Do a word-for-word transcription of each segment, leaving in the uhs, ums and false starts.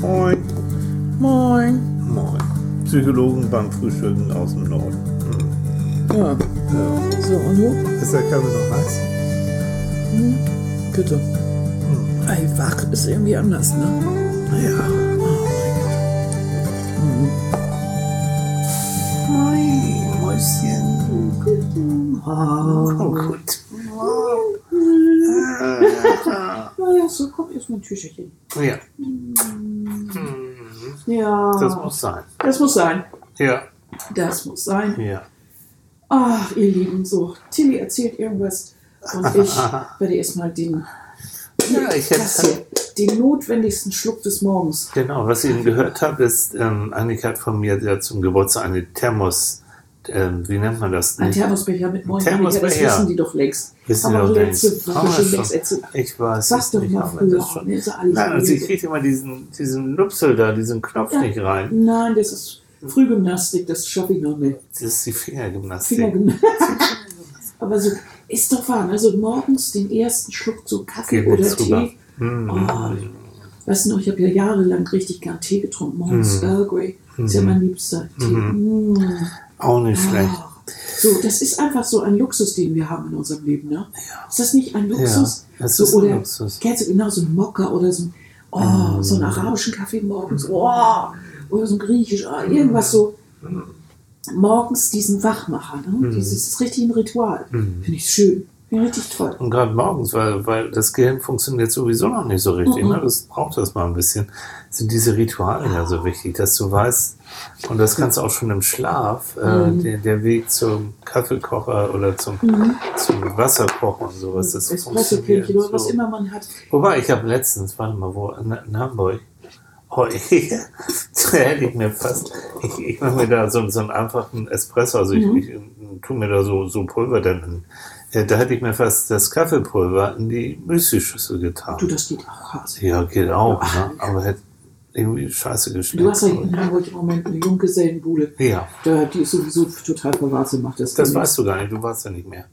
Moin. Moin. Moin. Psychologen beim Frühstücken aus dem Norden. Hm. Ja. Ja. So, und du? Ist der Kaffee noch heiß? Hm. Bitte. Hm. Ey, wach ist irgendwie anders, ne? Ja. Oh mein Gott. Hm. Moin, Mäuschen. Guten Oh, Morgen. gut. Ja, so, komm, erstmal ein Tücherchen. Ja. Hm. Hm. Ja. Das muss sein. Das muss sein. Ja. Das muss sein. Ja. Ach, ihr Lieben, so, Tilly erzählt irgendwas und ich werde erstmal den, Ja, ich das hätte. hier, den notwendigsten Schluck des Morgens. Genau, was ich eben gehört habe, ist, ähm, Annika hat von mir ja zum Geburtstag eine Thermos, ähm, wie nennt man das? Ein Thermosbecher mit Moin Annika, das Thermosbecher. wissen die doch längst. Wissen Aber die auch doch letzte längst. Woche Haben wir schon schon. längst erzählt. Ich weiß Sag's es doch nicht, mal aber früher. das schon. Ne, ist ja alles Nein, also erledigt. ich kriege immer diesen, diesen Nupsel da, diesen Knopf Ja. nicht rein. Nein, das ist Frühgymnastik, das schaffe ich noch nicht. Das ist die Fingergymnastik. Fingergymnastik. Aber so, ist doch wahr, also morgens den ersten Schluck so Kaffee Geht mir oder drüber. Tee. Mm. Oh, weißt du noch, ich habe ja jahrelang richtig gern Tee getrunken. Morgens Mm. Earl Grey. Ist ja mein liebster Tee. Mhm. Mm. Auch nicht schlecht. Ah. So, das ist einfach so ein Luxus, den wir haben in unserem Leben, ne? Ist das nicht ein Luxus? Ja, das so, ist ein oder, Luxus. Kennst du genau so einen Mokka oder so, ein, oh, Mm. so einen arabischen Kaffee morgens, oh, oder so ein griechisch, oh, irgendwas so. Morgens diesen Wachmacher, ne? Mm. Dieses ist richtig ein Ritual. Mm. Finde ich schön. Finde ich richtig toll. Und gerade morgens, weil, weil das Gehirn funktioniert sowieso noch nicht so richtig. Mhm. Ne? Das braucht das mal ein bisschen. Sind diese Rituale ja so wichtig, dass du weißt, und das kannst du auch schon im Schlaf, äh, Mhm. der, der Weg zum Kaffeekocher oder zum, Mhm. zum Wasserkochen und sowas, das funktioniert Espresso-Kännchen oder was so. immer man hat. Wobei, ich habe letztens, warte mal, wo, in, in Hamburg, oh, ich, da hätte ich mir fast, ich, ich mache mir da so, so einen einfachen Espresso, also ich, Mhm. ich tue mir da so, so Pulver dann in. Ja, da hätte ich mir fast das Kaffeepulver in die Müsli-Schüssel getan. Du, das geht auch Hase. Ja, geht auch, Ja. ne? Aber hätte irgendwie scheiße geschmeckt. Du hast ja in Hamburg im Moment eine Junggesellenbude. Ja, Da, die ist sowieso total verwahrt, macht das. das dann weißt du gar nicht, du warst ja nicht mehr.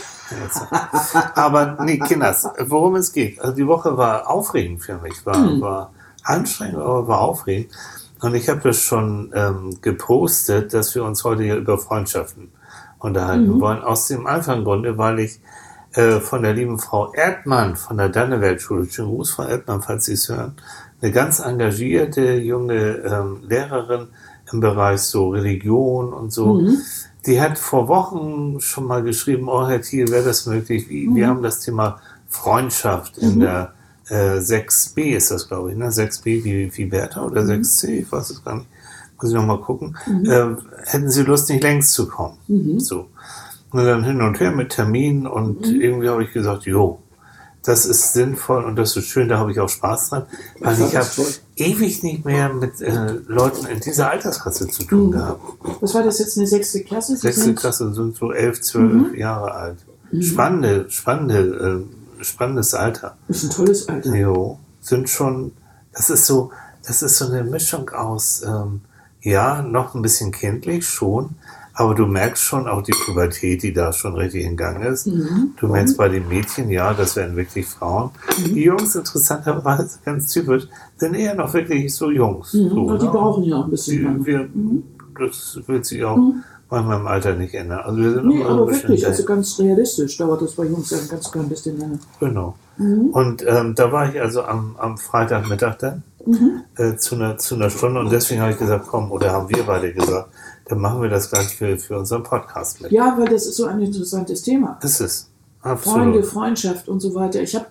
Aber nee, Kinders, worum es geht. Also die Woche war aufregend für mich, war, Mhm. war anstrengend, aber war aufregend. Und ich habe das schon ähm, gepostet, dass wir uns heute hier über Freundschaften unterhalten Mhm. wollen. Aus dem einfachen Grunde, weil ich äh, von der lieben Frau Erdmann von der Dannewelt-Schule, schönen Gruß, Frau Erdmann, falls Sie es hören, eine ganz engagierte junge ähm, Lehrerin im Bereich so Religion und so. Mhm. Die hat vor Wochen schon mal geschrieben, oh Herr Thiel, wäre das möglich? Wie, Mhm. Wir haben das Thema Freundschaft in Mhm. der äh, sechs b ist das, glaube ich, ne? sechs b wie, wie Bertha oder Mhm. sechs c, ich weiß es gar nicht. Muss ich noch mal gucken. Mhm. Äh, hätten Sie Lust, nicht längst zu kommen? Mhm. So. Und dann hin und her mit Terminen und Mhm. irgendwie habe ich gesagt, jo, das ist sinnvoll und das ist schön, da habe ich auch Spaß dran, weil Ja, ich das habe ist toll. ewig nicht mehr mit äh, Leuten in dieser Altersklasse zu tun Mhm. gehabt. Was war das jetzt, eine sechste Klasse? Sie Sechste sind- Klasse sind so elf, zwölf Mhm. Jahre alt. Mhm. Spannende, spannende, äh, spannendes Alter. Das ist ein tolles Alter. Jo, sind schon, das ist so, das ist so eine Mischung aus, ähm, ja, noch ein bisschen kindlich schon, aber du merkst schon auch die Pubertät, die da schon richtig in Gang ist. Mhm. Du merkst bei den Mädchen, ja, das werden wirklich Frauen. Mhm. Die Jungs, interessanterweise, ganz typisch, sind eher noch wirklich so Jungs. Mhm. So, Und die ne? brauchen ja auch ein bisschen Die, lang. wir, Mhm. Das wird sich auch Mhm. manchmal im Alter nicht ändern. Also wir sind Nee, immer so aber ein bisschen wirklich, also hinterher. ganz realistisch dauert das bei Jungs ja ein ganz klein bisschen länger. Genau. Mhm. Und ähm, da war ich also am, am Freitagmittag dann Mhm. äh, zu, einer, zu einer Stunde und deswegen habe ich gesagt, komm, oder haben wir beide gesagt, dann machen wir das gleich für, für unseren Podcast mit. Ja, weil das ist so ein interessantes Thema. Das ist Freunde, absolut. Freundschaft und so weiter. Ich habe,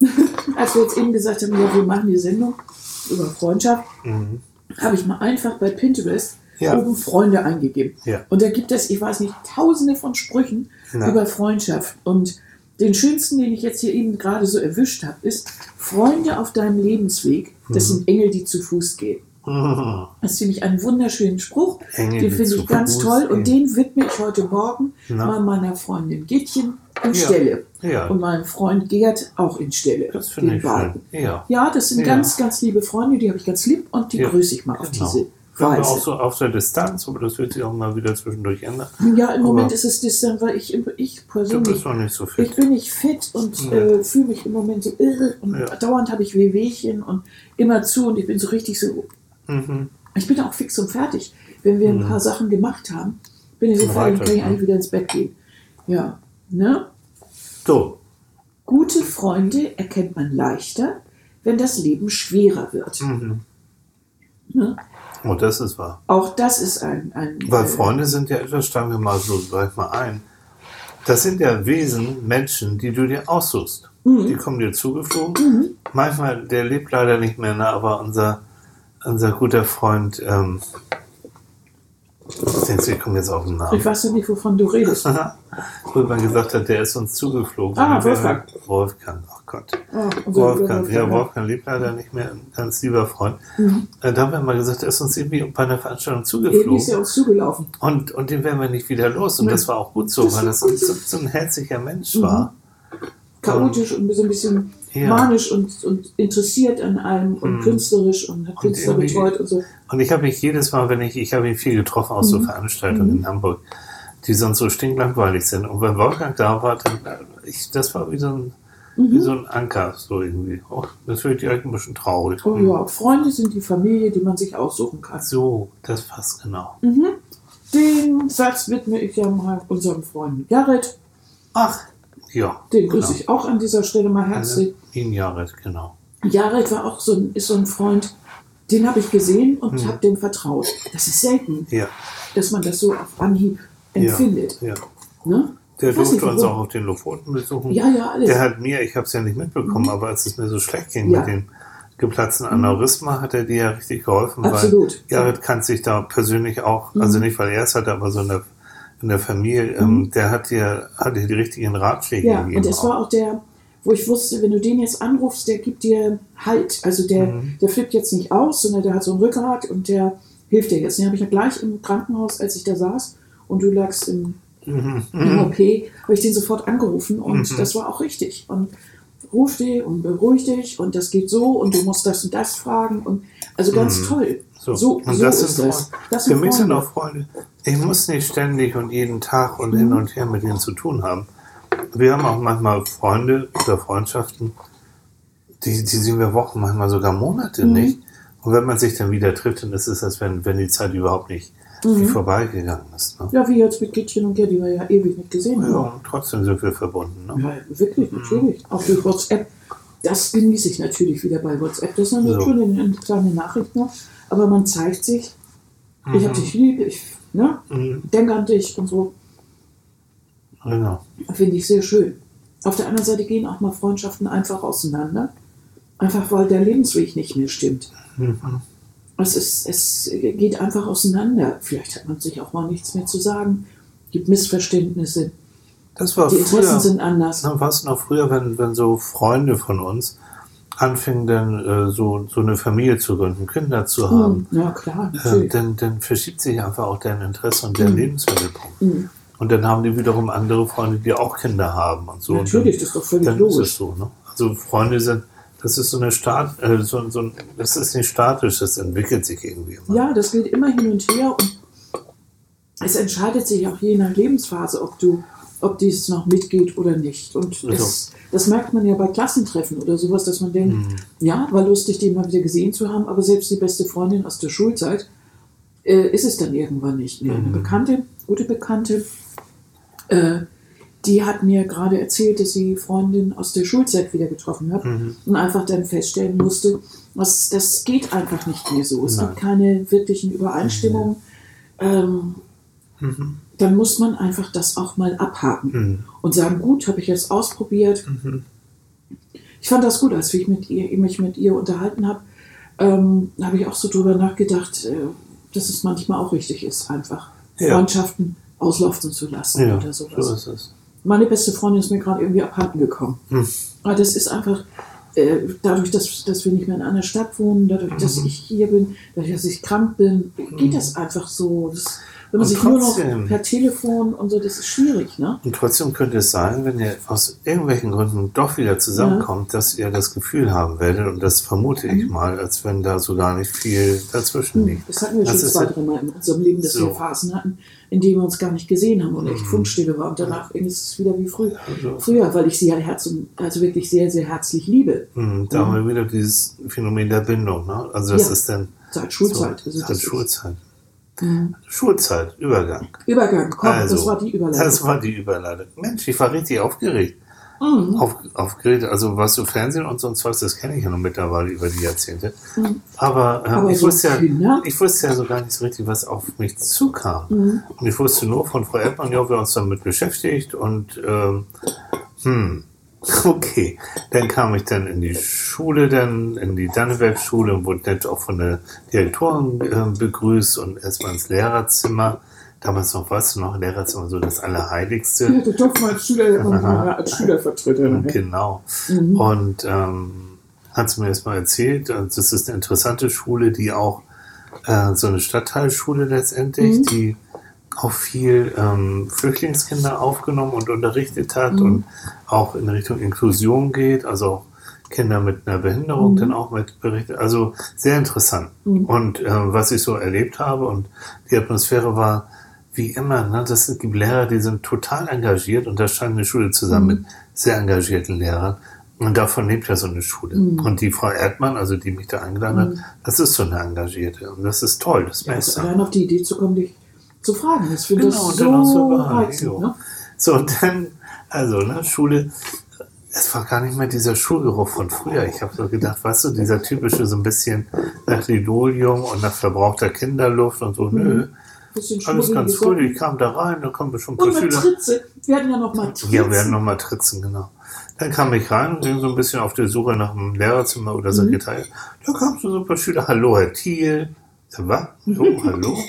als wir jetzt eben gesagt haben, ja, wir machen die Sendung über Freundschaft, Mhm. habe ich mal einfach bei Pinterest Ja. oben Freunde eingegeben. Ja. Und da gibt es, ich weiß nicht, tausende von Sprüchen Na. über Freundschaft. Und den schönsten, den ich jetzt hier eben gerade so erwischt habe, ist Freunde auf deinem Lebensweg. Das Mhm. sind Engel, die zu Fuß gehen. Mhm. Das finde ich einen wunderschönen Spruch. Engel, den die finde zu ich ganz Fuß toll. Und gehen. den widme ich heute Morgen Na. mal meiner Freundin Gittchen in Ja. Stelle. Ja. Und meinem Freund Gerd auch in Stelle. Das finde Den ich beiden. schön. Ja. Ja, das sind Ja. ganz, ganz liebe Freunde, die habe ich ganz lieb und die Ja. grüße ich mal auf Genau. diese wir haben Weise. auch so auf der Distanz, aber das wird sich auch mal wieder zwischendurch ändern. Ja, im Aber Moment ist es distant, weil ich, ich du persönlich, bist noch nicht so fit. ich bin nicht fit und Ja. äh, fühle mich im Moment so irre und Ja. dauernd habe ich Wehwehchen und immer zu und ich bin so richtig so, Mhm. ich bin auch fix und fertig. Wenn wir ein Mhm. paar Sachen gemacht haben, bin ich so Und fertig, weiter, kann ich ne? eigentlich wieder ins Bett gehen. Ja, ne? So, Gute Freunde erkennt man leichter, wenn das Leben schwerer wird. mhm. Ne? Oh, das ist wahr. Auch das ist ein... ein Weil äh, Freunde sind ja etwas, steigen wir mal so gleich mal ein. Das sind ja Wesen, Menschen, die du dir aussuchst. Mhm. Die kommen dir zugeflogen. Manchmal, der lebt leider nicht mehr, ne, aber unser, unser guter Freund, ähm, ich denke, ich komme jetzt auf den Namen. Ich weiß ja nicht, wovon du redest. Wo man gesagt hat, der ist uns zugeflogen. Ah, Und wir- Wolfgang. Wolfgang, ach Gott. Ah, unser Wolfgang, lieber ja, Wolfgang lebt leider nicht mehr, ein ganz lieber Freund. Mhm. Äh, Da haben wir mal gesagt, er ist uns irgendwie bei einer Veranstaltung Eben ist zugeflogen. er uns zugelaufen. Und, und den werden wir nicht wieder los. Und Nein. das war auch gut so, Das weil war das gut so, so. so ein herzlicher Mensch Mhm. war. Chaotisch und so ein bisschen Ja. manisch und, und interessiert an allem und Mhm. künstlerisch und hat Künstler irgendwie- betreut und so. Und ich habe mich jedes Mal, wenn ich, ich habe ihn viel getroffen aus so Mhm. Veranstaltungen Mhm. in Hamburg, die sonst so stinklangweilig sind. Und wenn Wolfgang da war, dann, äh, ich, das war wie so ein, wie Mhm. so ein Anker, so irgendwie. Oh, das wird direkt ein bisschen traurig. Oh ja, Freunde sind die Familie, die man sich aussuchen kann. So, das passt genau. Mhm. Den Satz widme ich ja mal unserem Freund Jared. Ach, ja. Den grüße ich auch an dieser Stelle mal herzlich. Ihn Jared, genau. Jared war auch so ein, ist so ein Freund, den habe ich gesehen und Mhm. habe dem vertraut. Das ist selten, Ja, dass man das so auf Anhieb empfindet. ja. Ne? Der Ich weiß durfte nicht, uns auch warum. auf den Lofoten besuchen. Ja, ja, alles. Der hat mir, ich habe es ja nicht mitbekommen, aber als es mir so schlecht ging Ja. mit dem geplatzten Aneurysma, hat er dir ja richtig geholfen. Absolut. Weil Jared kann sich da persönlich auch, Mhm. also nicht weil er es hatte, aber so in der, in der Familie, ähm, der hat dir, hat dir die richtigen Ratschläge Ja, gegeben. und es war auch der, wo ich wusste, wenn du den jetzt anrufst, der gibt dir Halt. Also der, Mhm. der flippt jetzt nicht aus, sondern der hat so ein Rückgrat und der hilft dir jetzt. Den habe ich ja gleich im Krankenhaus, als ich da saß und du lagst im, Mhm. im O P, habe ich den sofort angerufen und Mhm. das war auch richtig. Und ruf dich und beruhig dich und das geht so und du musst das und das fragen. Und also ganz Mhm. toll. So, So, und so das ist sind das. Freunde. Das Für sind mich sind Freunde. auch Freunde. Ich muss nicht ständig und jeden Tag und Mhm. hin und her mit denen zu tun haben. Wir haben auch manchmal Freunde oder Freundschaften, die, die sehen wir Wochen, manchmal sogar Monate Mhm. nicht. Und wenn man sich dann wieder trifft, dann ist es, als wenn, wenn die Zeit überhaupt nicht Mhm. wie vorbeigegangen ist. Ne? Ja, wie jetzt mit Gittchen und Gerd, die wir ja ewig nicht gesehen haben. Ja, und trotzdem sind wir verbunden. Ne? Ja, wirklich, natürlich. Auch durch WhatsApp. Das genieße ich natürlich wieder bei WhatsApp. Das sind So. schon eine, eine kleine Nachricht noch. Aber man zeigt sich, ich habe dich lieb, ich ne, Mhm. denke an dich und so. Genau. Finde ich sehr schön. Auf der anderen Seite gehen auch mal Freundschaften einfach auseinander. Einfach weil der Lebensweg nicht mehr stimmt. Mhm. Es, ist, es geht einfach auseinander. Vielleicht hat man sich auch mal nichts mehr zu sagen. Gibt Missverständnisse. Das war Die Interessen früher. sind anders. Na, was noch früher, wenn, wenn so Freunde von uns anfingen, dann äh, so, so eine Familie zu gründen, Kinder zu haben, Hm, ja, klar, äh, natürlich. dann, dann verschiebt sich einfach auch deren Interesse und deren Mhm. Lebensmittelpunkt. Mhm. Und dann haben die wiederum andere Freunde, die auch Kinder haben und so. Natürlich, und das ist doch dann, völlig dann ist logisch. es so. Ne? Also Freunde sind, das ist so eine Stat, äh, so, so ein, das ist nicht statisch, das entwickelt sich irgendwie immer. Ja, das geht immer hin und her und es entscheidet sich auch je nach Lebensphase, ob du, ob dies noch mitgeht oder nicht. Und So. es, das merkt man ja bei Klassentreffen oder sowas, dass man denkt, Mhm. ja, war lustig, den mal wieder gesehen zu haben, aber selbst die beste Freundin aus der Schulzeit äh, ist es dann irgendwann nicht mehr. Eine Mhm. Bekannte, gute Bekannte, äh, die hat mir gerade erzählt, dass sie Freundin aus der Schulzeit wieder getroffen hat Mhm. und einfach dann feststellen musste, was, das geht einfach nicht mehr so. Es Nein. gibt keine wirklichen Übereinstimmungen. Ähm, Mhm. dann muss man einfach das auch mal abhaken Mhm. und sagen, gut, habe ich jetzt ausprobiert. Mhm. Ich fand das gut, als ich mit ihr, mich mit ihr unterhalten habe, ähm, habe ich auch so drüber nachgedacht, äh, dass es manchmal auch richtig ist, einfach Ja. Freundschaften auslaufen zu lassen Ja, oder so sowas. ist es. Meine beste Freundin ist mir gerade irgendwie abhanden gekommen. Hm. Aber das ist einfach, äh, dadurch, dass, dass wir nicht mehr in einer Stadt wohnen, dadurch, dass Mhm. ich hier bin, dadurch, dass ich krank bin, geht das einfach so. Das, wenn man Und sich nur trotzdem- noch per Telefon und so, das ist schwierig, ne? Und trotzdem könnte es sein, wenn ihr aus irgendwelchen Gründen doch wieder zusammenkommt, dass ihr das Gefühl haben werdet, und das vermute ich mal, als wenn da so gar nicht viel dazwischen liegt. Das hatten wir Das schon ist zwei, ja- drei Mal in unserem Leben, dass So. wir Phasen hatten, in denen wir uns gar nicht gesehen haben und echt Fundstille war. Und danach ist es wieder wie früher, Also- früher, weil ich sie ja Herz und, also wirklich sehr, sehr herzlich liebe. Hm, Da haben wir wieder dieses Phänomen der Bindung. Ne? Also das Ja. ist dann Seit Schulzeit. so, Also seit das ist- Schulzeit. Schulzeit, Übergang. Übergang, komm, Also, das war die Überleitung. Das war die Überleitung. Mensch, ich war richtig aufgeregt. Mhm. Auf, aufgeregt, also was so Fernsehen und sonst was, das kenne ich ja noch mittlerweile über die Jahrzehnte. Aber, ähm, Aber ich, so wusste ja, Kinder? ich wusste ja so gar nicht so richtig, was auf mich zukam. Mhm. Und ich wusste nur von Frau Erdmann, ja, wir haben uns damit beschäftigt und ähm, hm, okay. Dann kam ich dann in die Schule, dann in die Danneberg-Schule und wurde nett auch von der Direktorin äh, begrüßt und erstmal ins Lehrerzimmer. Damals noch, weißt du noch, Lehrerzimmer so das Allerheiligste. Ja, du durfst mal als Schüler, als Schülervertreter. Ne? Genau. Und ähm, hat sie mir erst mal erzählt, äh, das ist eine interessante Schule, die auch äh, so eine Stadtteilschule letztendlich, die auch viel ähm, Flüchtlingskinder aufgenommen und unterrichtet hat und auch in Richtung Inklusion geht, also auch Kinder mit einer Behinderung dann auch mit berichtet. Also sehr interessant. Und äh, was ich so erlebt habe und die Atmosphäre war wie immer, ne, das gibt Lehrer, die sind total engagiert und da scheint eine Schule zusammen mit sehr engagierten Lehrern. Und davon lebt ja so eine Schule. Und die Frau Erdmann, also die mich da eingeladen hat, das ist so eine Engagierte. Und das ist toll, das Ja, also Beste. allein auf die Idee zu kommen, dich zu fragen. Ich finde Genau, das und dann auch so so überall, reizend. jo. Ne? So, und dann, also, ne, Schule, es war gar nicht mehr dieser Schulgeruch von früher. Ich habe so gedacht, weißt du, dieser typische so ein bisschen nach Linoleum und nach verbrauchter Kinderluft und so, nö. Bisschen Alles ganz schmuddelig. gut. Ich kam da rein, da kommen bestimmt ein Und paar mit Schüler. Tritze. Wir hatten ja noch mal Tritzen. Ja, wir hatten noch mal Tritzen, genau. Dann kam ich rein und ging so ein bisschen auf der Suche nach einem Lehrerzimmer oder Sekretariat. Da kamen so ein paar Schüler. Hallo, Herr Thiel. Ich sag, was? Hallo, hallo.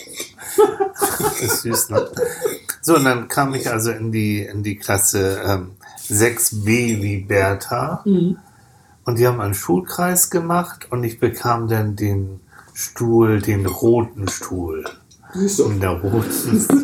Das ist süß, ne? So, und dann kam ich also in die, in die Klasse ähm, sechs b wie Bertha. Und die haben einen Schulkreis gemacht und ich bekam dann den Stuhl, den roten Stuhl. Siehst du? In der roten.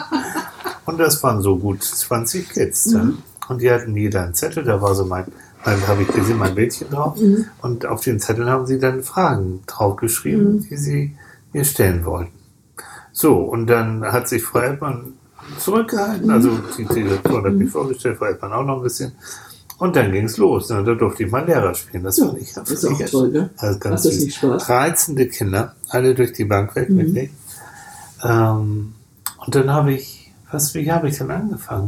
Und das waren so gut zwanzig Kids dann. Und die hatten jeder einen Zettel, da war so mein, mein habe ich gesehen, mein Bildchen drauf. Und auf den Zetteln haben sie dann Fragen draufgeschrieben, die sie mir stellen wollten. So, und dann hat sich Frau Erdmann zurückgehalten, also die Direktorin hat mich vorgestellt, Frau Erdmann auch noch ein bisschen. Und dann ging es los. Und da durfte ich mal Lehrer spielen. Das Ja, fand ich das ist auch toll, ne? Also ganz Macht das süß. nicht Spaß? Reizende Kinder, alle durch die Bank weg, wirklich. Ähm, und dann habe ich, was, wie habe ich denn angefangen?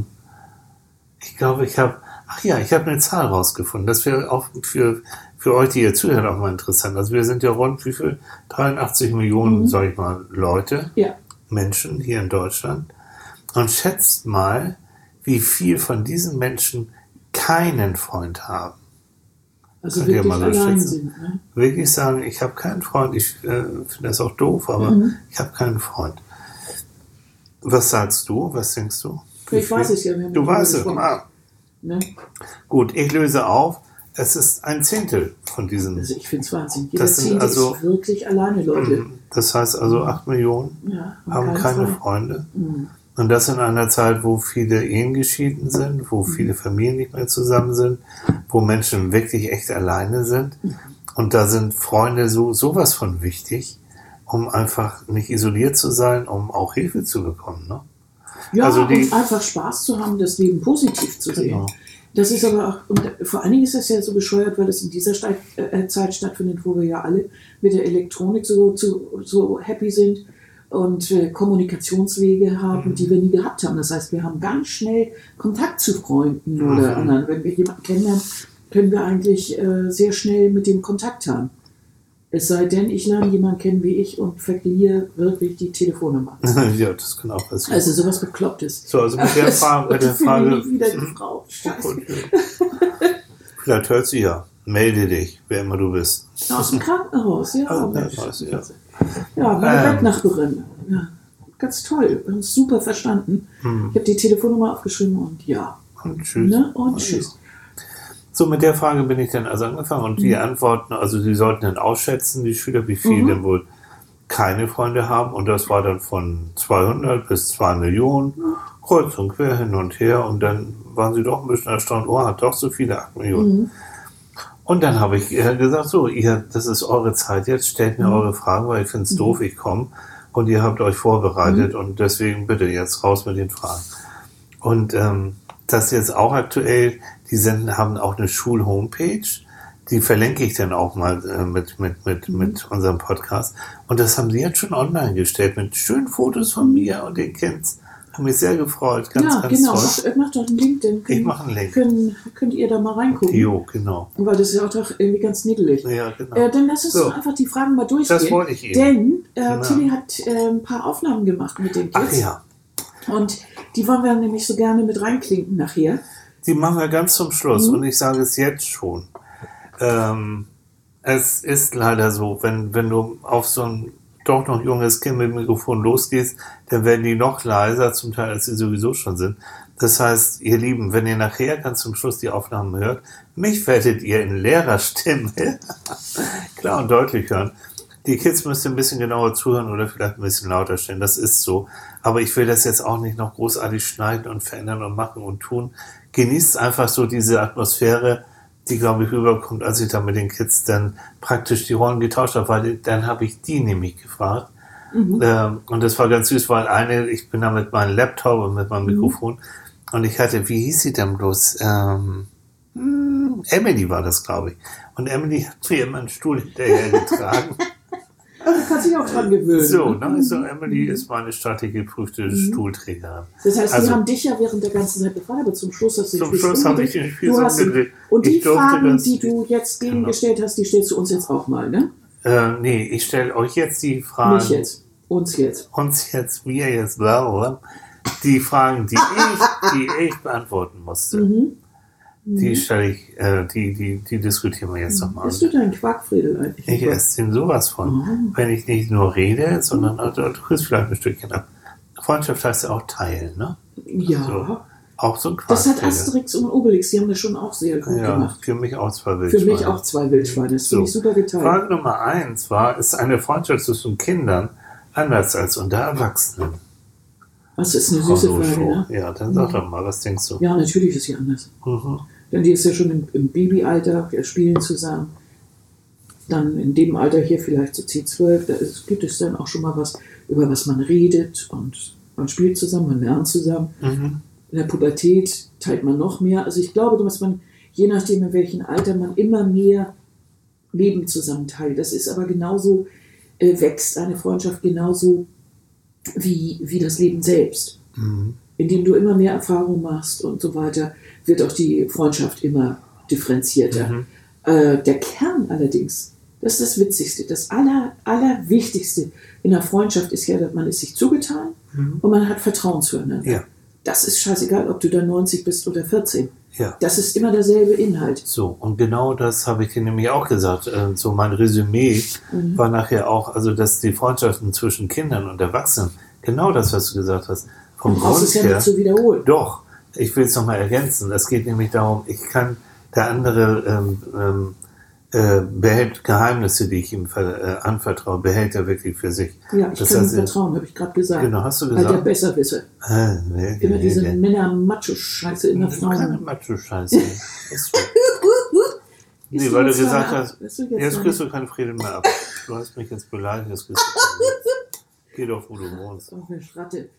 Ich glaube, ich habe, ach ja, ich habe eine Zahl rausgefunden. Das wäre auch für, für euch, die ihr zuhört, auch mal interessant. Also wir sind ja rund, wie viel? dreiundachtzig Millionen, sag ich mal, Leute, Ja. Menschen hier in Deutschland. Und schätzt mal, wie viel von diesen Menschen keinen Freund haben. Also Könnt ihr wirklich mal so allein schätzen? sind. Ne? Wirklich sagen, ich habe keinen Freund. Ich äh, finde das auch doof, aber ich habe keinen Freund. Was sagst du? Was denkst du? Ich weiß es ja. Wir haben Du ja weißt es. gesprochen. Ah, Ne? gut, ich löse auf. Es ist ein Zehntel von diesen. Also ich finde es Wahnsinn. Jeder Das sind Zehnte also- ist wirklich alleine, Leute. Das heißt also, acht Millionen Ja, und haben keinen keine Freund. Freunde. Und das in einer Zeit, wo viele Ehen geschieden sind, wo viele Familien nicht mehr zusammen sind, wo Menschen wirklich echt alleine sind. Und da sind Freunde so sowas von wichtig, um einfach nicht isoliert zu sein, um auch Hilfe zu bekommen. Ne? Ja, Also die- und einfach Spaß zu haben, das Leben positiv zu sehen. Genau. Das ist aber auch, und vor allen Dingen ist das ja so bescheuert, weil es in dieser Stadt, äh, Zeit stattfindet, wo wir ja alle mit der Elektronik so, so, so happy sind und äh, Kommunikationswege haben, die wir nie gehabt haben. Das heißt, wir haben ganz schnell Kontakt zu Freunden oder Mhm. anderen. Wenn wir jemanden kennenlernen, können wir eigentlich äh, sehr schnell mit dem Kontakt haben. Es sei denn, ich lerne jemanden kennen wie ich und verliere wirklich die Telefonnummer. Ja, das kann auch passieren. Also sowas Beklopptes. So, also mit der Frage, mit der Ich finde Frage nie wieder die Frau. Scheiße. vielleicht hört sie ja. Melde dich, wer immer du bist. Aus dem Krankenhaus, ja. Ah, Mensch. Krankenhaus, ja. Ja, meine Ähm. Bettnachbarin. Ja, ganz toll. Wir haben uns super verstanden. Ich habe die Telefonnummer aufgeschrieben und ja. Und tschüss. Ne? Und tschüss. So, mit der Frage bin ich dann also angefangen und die Antworten, also sie sollten dann ausschätzen, die Schüler, wie viel denn wohl keine Freunde haben und das war dann von zweihundert bis zwei Millionen, kreuz und quer hin und her und dann waren sie doch ein bisschen erstaunt, oh, hat doch so viele, acht Millionen. Mhm. Und dann habe ich äh, gesagt, so, ihr, das ist eure Zeit jetzt, stellt mir Mhm. eure Fragen, weil ich finde es Mhm. doof, ich komme und ihr habt euch vorbereitet Mhm. und deswegen bitte jetzt raus mit den Fragen. Und ähm, das ist jetzt auch aktuell, die senden, haben auch eine Schul-Homepage, die verlinke ich dann auch mal äh, mit, mit, mit, Mhm. mit unserem Podcast. Und das haben sie jetzt schon online gestellt mit schönen Fotos von mir und den Kids. Hat mich sehr gefreut, ganz, Ja, ganz genau. toll. Macht, macht doch einen Link, dann Ich können, mache einen Link. können, könnt ihr da mal reingucken. Jo, genau. Weil das ist ja auch doch irgendwie ganz niedlich. Ja, genau. Äh, dann lass uns So. doch einfach die Fragen mal durchgehen. Das wollte ich eben. Denn äh, Ja. Tilly hat äh, ein paar Aufnahmen gemacht mit den Ach Kids. ja, Und die wollen wir nämlich so gerne mit reinklinken nachher. die machen wir ganz zum Schluss. Mhm. Und ich sage es jetzt schon. Ähm, es ist leider so, wenn, wenn du auf so ein doch noch junges Kind mit dem Mikrofon losgehst, dann werden die noch leiser, zum Teil, als sie sowieso schon sind. Das heißt, ihr Lieben, wenn ihr nachher ganz zum Schluss die Aufnahmen hört, mich werdet ihr in Lehrerstimme klar und deutlich hören. Die Kids müsst ihr ein bisschen genauer zuhören oder vielleicht ein bisschen lauter stellen. Das ist so. Aber ich will das jetzt auch nicht noch großartig schneiden und verändern und machen und tun. Genießt einfach so diese Atmosphäre, die, glaube ich, rüberkommt, als ich da mit den Kids dann praktisch die Rollen getauscht habe, weil dann habe ich die nämlich gefragt. Mhm. Ähm, und das war ganz süß, weil eine, ich bin da mit meinem Laptop und mit meinem Mikrofon Mhm. und ich hatte, wie hieß sie denn bloß? Ähm, hm, Emily war das, glaube ich. Und Emily hat mir immer einen Stuhl hinterher getragen. Also kann sich auch dran gewöhnen. So, ne? ne? So, Emily ist meine staatlich geprüfte Mhm. Stuhlträgerin. Das heißt, Also- die haben dich ja während der ganzen Zeit befragt, aber zum Schluss hast du Zum dich Schluss habe ich umgedreht. den Spieß Du hast ihn- umgedreht. Und die Ich durfte Fragen, das- die du jetzt denen Genau. gestellt hast, die stellst du uns jetzt auch mal, ne? Äh, nee, ich stelle euch jetzt die Fragen. Nicht jetzt. Uns jetzt. Uns jetzt, mir jetzt, blablabla. Die Fragen, die ich, die ich beantworten musste. Mhm. Die stelle ich, äh, die, die, die diskutieren wir jetzt nochmal. Bist du dein Quarkfriedel eigentlich? Ich esse den sowas von. Oh. Wenn ich nicht nur rede, sondern also, du kriegst vielleicht ein Stückchen ab. Freundschaft heißt ja auch teilen, ne? Ja. So. Auch so ein Das hat Quarkfriedel. Asterix und Obelix, die haben das schon auch sehr gut Ja, gemacht. für mich auch zwei Für Wildschweine. mich auch zwei Wildschweine. Das finde ich super geteilt. Frage Nummer eins war, ist eine Freundschaft zwischen Kindern anders als unter Erwachsenen? Das ist eine süße Komm, du Frage, Show. ne? Ja, dann sag doch mal, was denkst du? Ja, natürlich ist sie anders. Mhm. Denn die ist ja schon im, im Babyalter, wir spielen zusammen. Dann in dem Alter hier vielleicht so zehn, zwölf, da ist, gibt es dann auch schon mal was, über was man redet und man spielt zusammen, man lernt zusammen. Mhm. In der Pubertät teilt man noch mehr. Also ich glaube, dass man, je nachdem in welchem Alter, man immer mehr Leben zusammen teilt. Das ist aber genauso, äh, wächst eine Freundschaft genauso wie, wie das Leben selbst. Mhm. Indem du immer mehr Erfahrung machst und so weiter, wird auch die Freundschaft immer differenzierter. Mhm. Äh, der Kern allerdings, das ist das Witzigste, das Aller, Allerwichtigste in der Freundschaft ist ja, dass man ist sich zugetan Mhm. und man hat Vertrauen zueinander. Ja, Das ist scheißegal, ob du da neunzig bist oder vierzehn. ja. Das ist immer derselbe Inhalt. So, und genau das habe ich dir nämlich auch gesagt. Äh, So mein Resümee Mhm. war nachher auch, also dass die Freundschaften zwischen Kindern und Erwachsenen, genau das, was du gesagt hast, vom Du brauchst Grund es ja her, nicht zu wiederholen. doch, ich will es nochmal ergänzen. Es geht nämlich darum, ich kann, der andere ähm, ähm, äh, behält Geheimnisse, die ich ihm ver, äh, anvertraue, behält er wirklich für sich. Ja, ich Das kann ihm heißt, vertrauen, habe ich gerade gesagt. Genau, hast du Alter gesagt? Besserwisser. Äh, nee, Immer nee, diese nee. Männer-Macho-Scheiße in der Das ist keine Frauen. Macho-Scheiße. Ist so. Nee, Isst weil du jetzt gesagt deine- hast, isst du jetzt jetzt deine- kriegst du keine Frieden mehr ab. Du hast mich jetzt beleidigt, jetzt kriegst du keine mehr. Geh doch, wo du wohnst. Oh, eine Schratte.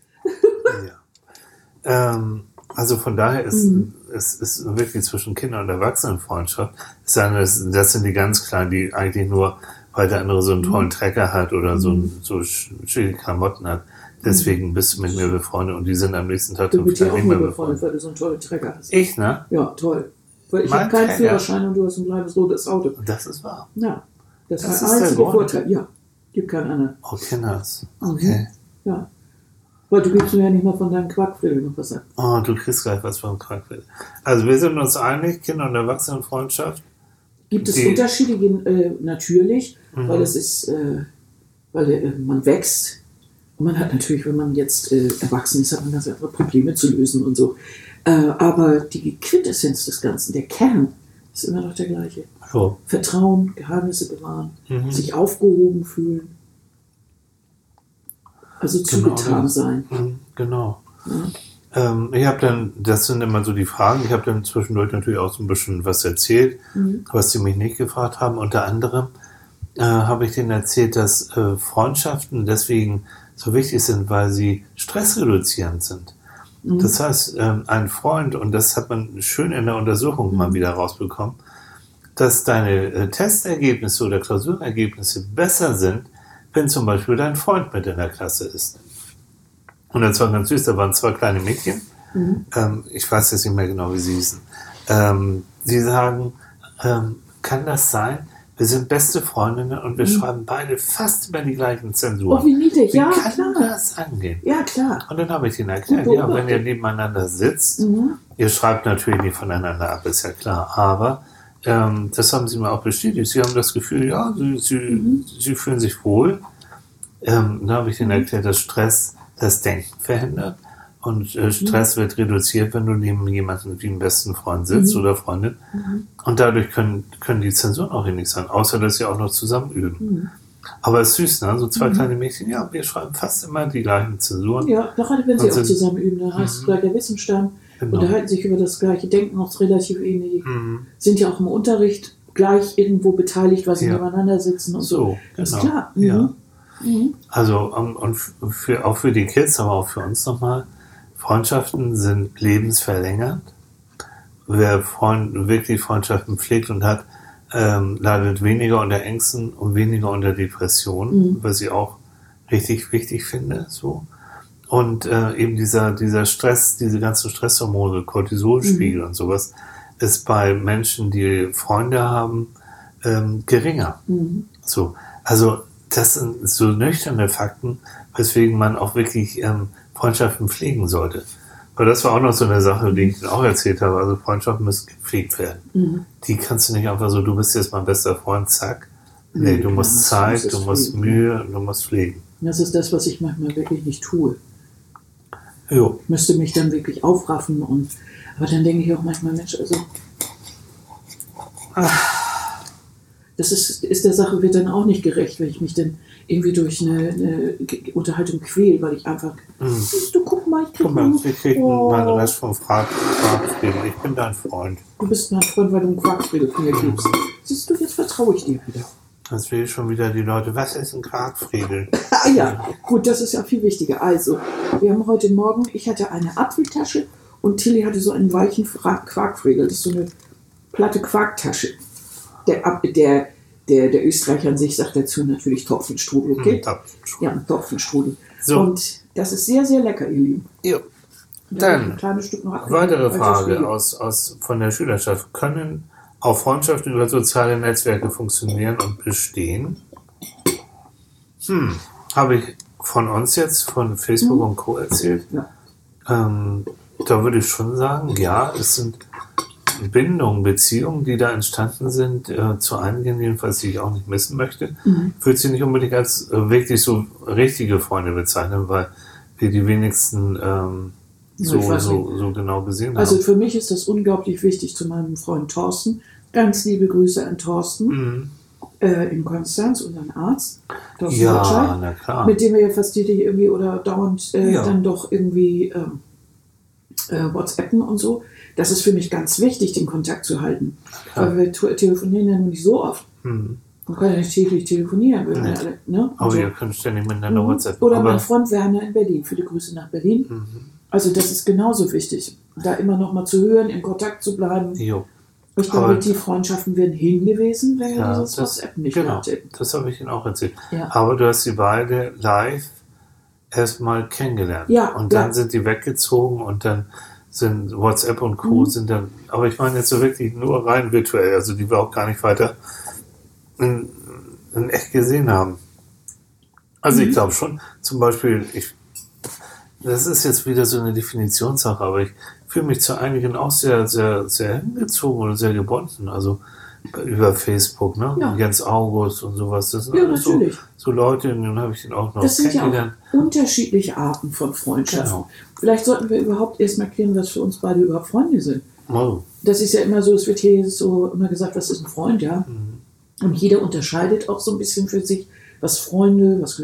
Ja. Ähm, also von daher ist Mhm. es ist wirklich zwischen Kinder- und Erwachsenenfreundschaft. Es sei denn, Das, das sind die ganz Kleinen, die eigentlich nur, weil der andere so einen tollen Trecker hat oder so, ein- so sch- schöne Klamotten hat. Deswegen bist du mit mir befreundet und die sind am nächsten Tag Du zum bist ja Teil auch nicht nur mehr befreundet, befreundet. weil du so einen tollen Trecker hast. Ich, ne? Ja, toll. Weil ich Mein habe keinen Trecker. Führerschein und du hast ein kleines rotes Auto. Das ist wahr. Ja, das, Das ist ist der der einzige Grund. Vorteil. Ja, gibt keinen anderen. Oh, Kinders. Mhm. Okay. Ja. Weil du gibst mir ja nicht mal von deinem Quarkfriedel noch was ab. Oh, du kriegst gleich was vom Quarkfriedel. Also wir sind uns einig, Kinder- und Erwachsenenfreundschaft. Gibt es Die- Unterschiede? Äh, natürlich, Mhm. weil es ist, äh, weil äh, man wächst. Und man hat natürlich, wenn man jetzt äh, erwachsen ist, hat man ganz andere Probleme zu lösen und so. Äh, aber die Quintessenz des Ganzen, der Kern, ist immer noch der gleiche. So. Vertrauen, Geheimnisse bewahren, Mhm. sich aufgehoben fühlen. Also zugetan Genau. sein. Mhm, Genau. Ja. Ähm, ich habe dann, das sind immer so die Fragen, ich habe dann zwischendurch natürlich auch so ein bisschen was erzählt, Mhm. was sie mich nicht gefragt haben. Unter anderem äh, habe ich denen erzählt, dass äh, Freundschaften deswegen so wichtig sind, weil sie stressreduzierend sind. Mhm. Das heißt, ähm, ein Freund, und das hat man schön in der Untersuchung mal wieder rausbekommen, dass deine äh, Testergebnisse oder Klausurenergebnisse besser sind, wenn zum Beispiel dein Freund mit in der Klasse ist. Und das war ganz süß, da waren zwei kleine Mädchen, Mhm. ähm, ich weiß jetzt nicht mehr genau, wie sie hießen. Ähm, sie sagen, ähm, kann das sein? Wir sind beste Freundinnen und wir Mhm. schreiben beide fast immer die gleichen Zensuren. Oh, wie niedlich. Wie Ja, kann klar. das angehen? Ja, klar. Und dann habe ich ihnen erklärt, Gut ja, wenn ihr beobachtet. nebeneinander sitzt, Mhm. ihr schreibt natürlich nicht voneinander ab, ist ja klar, aber ähm, das haben sie mir auch bestätigt. Sie haben das Gefühl, ja, sie, sie, Mhm. sie fühlen sich wohl. Ähm, dann habe ich ihnen Mhm. erklärt, dass Stress das Denken verhindert. Und äh, Stress wird reduziert, wenn du neben jemandem wie einem besten Freund sitzt Mhm. oder Freundin. Mhm. Und dadurch können, können die Zensuren auch wenig sein, außer dass sie auch noch zusammen üben. Mhm. Aber es ist süß, ne? So zwei Mhm. kleine Mädchen, ja, wir schreiben fast immer die gleichen Zensuren. Ja, gerade wenn sie Und auch sind- zusammen üben, da heißt es Mhm. gleich der Wissensstand, Genau. unterhalten sich über das gleiche, denken auch relativ ähnlich, Mhm. sind ja auch im Unterricht gleich irgendwo beteiligt, weil sie Ja. nebeneinander sitzen und so. So, Ist genau. klar. Mhm. Ja. Mhm. Also, um, und für, auch für die Kids, aber auch für uns nochmal, Freundschaften sind lebensverlängernd. Wer Freund, wirklich Freundschaften pflegt und hat, ähm, leidet weniger unter Ängsten und weniger unter Depressionen, Mhm. was ich auch richtig wichtig finde. So. Und äh, eben dieser, dieser Stress, diese ganzen Stresshormone, Cortisolspiegel Mhm. und sowas, ist bei Menschen, die Freunde haben, ähm, geringer. Mhm. So, also das sind so nüchterne Fakten, weswegen man auch wirklich ähm, Freundschaften pflegen sollte. Weil das war auch noch so eine Sache, die ich auch erzählt habe. Also Freundschaften müssen gepflegt werden. Mhm. Die kannst du nicht einfach so, du bist jetzt mein bester Freund, zack. Nee, Nee, du klar, musst das Zeit, muss es du musst pflegen. Mühe, du musst pflegen. Das ist das, was ich manchmal wirklich nicht tue. Jo. Ich müsste mich dann wirklich aufraffen und aber dann denke ich auch manchmal, Mensch, also ach, das ist, ist der Sache wird dann auch nicht gerecht, wenn ich mich dann irgendwie durch eine, eine Ge- Unterhaltung quäle, weil ich einfach, Mhm. siehst du, guck mal, ich krieg Guck mal, mal, wir kriegen oh, meinen Rest vom Fragfrieden. Ich bin dein Freund. du bist mein Freund, weil du einen Quarkfriedel von mir gibst. Siehst du, jetzt vertraue ich dir wieder. Jetzt will ich schon wieder die Leute, was ist ein Quarkfriedel? Ah ja, gut, das ist ja viel wichtiger. Also, wir haben heute Morgen, ich hatte eine Apfeltasche und Tilly hatte so einen weichen Fra- Quarkfriedel. Das ist so eine platte Quarktasche. Der, Ab- der, der, der Österreicher an sich sagt dazu natürlich Topfenstrudel, okay? Hm, top. Ja, ein Topfenstrudel. So. Und das ist sehr, sehr lecker, ihr Lieben. Jo. Da hab ich ein Dann, kleines Stück noch Apfel- weitere als Frage Friedel. aus, aus, von der Schülerschaft. Können auch Freundschaften über soziale Netzwerke funktionieren und bestehen? Hm, habe ich von uns jetzt, von Facebook und Co. erzählt? Ja. Ähm, da würde ich schon sagen, ja, es sind Bindungen, Beziehungen, die da entstanden sind, äh, zu einigen jedenfalls, die ich auch nicht missen möchte. Mhm. Ich würde sie nicht unbedingt als äh, wirklich so richtige Freunde bezeichnen, weil wir die wenigsten ähm, Ja, so, ich weiß so, so genau gesehen Also haben. für mich ist das unglaublich wichtig zu meinem Freund Thorsten. Ganz liebe Grüße an Thorsten Mhm. äh, in Konstanz, unseren Arzt. Thorsten Ja, Gottschalk, na klar. mit dem wir ja fast täglich irgendwie oder dauernd äh, Ja. dann doch irgendwie ähm, äh, WhatsAppen und so. Das ist für mich ganz wichtig, den Kontakt zu halten. Ja. Weil wir te- telefonieren ja nur nicht so oft. Mhm. Man kann ja nicht täglich telefonieren. Wir Nee. ja alle, ne? Aber Also, ihr könnt ständig miteinander mhm. WhatsApp. Oder Aber mein Freund Werner in Berlin. Viele Grüße nach Berlin. Mhm. Also das ist genauso wichtig, da immer noch mal zu hören, in Kontakt zu bleiben. jo. Ich Aber- glaube, die Freundschaften wären hin gewesen, wenn wir Ja, dieses das, WhatsApp nicht genau, gehabt hätten. das habe ich Ihnen auch erzählt. Ja. Aber du hast sie beide live erstmal kennengelernt. Ja, und dann ja. sind die weggezogen und dann sind WhatsApp und Co. Mhm. sind dann, aber ich meine jetzt so wirklich nur rein virtuell, also die wir auch gar nicht weiter in, in echt gesehen haben. Also Mhm. ich glaube schon, zum Beispiel, ich, das ist jetzt wieder so eine Definitionssache, aber ich fühle mich zu einigen auch sehr, sehr, sehr hingezogen oder sehr gebunden. Also über Facebook, ne? Ja. Jens August und sowas. Das sind Ja, alles so, natürlich. so Leute, und dann habe ich den auch noch Das sind ja kennengelernt. auch unterschiedliche Arten von Freundschaften. Genau. Vielleicht sollten wir überhaupt erst mal klären, was für uns beide überhaupt Freunde sind. Oh. Das ist ja immer so, es wird hier so immer gesagt, was ist ein Freund, ja? Mhm. Und jeder unterscheidet auch so ein bisschen für sich, was Freunde, was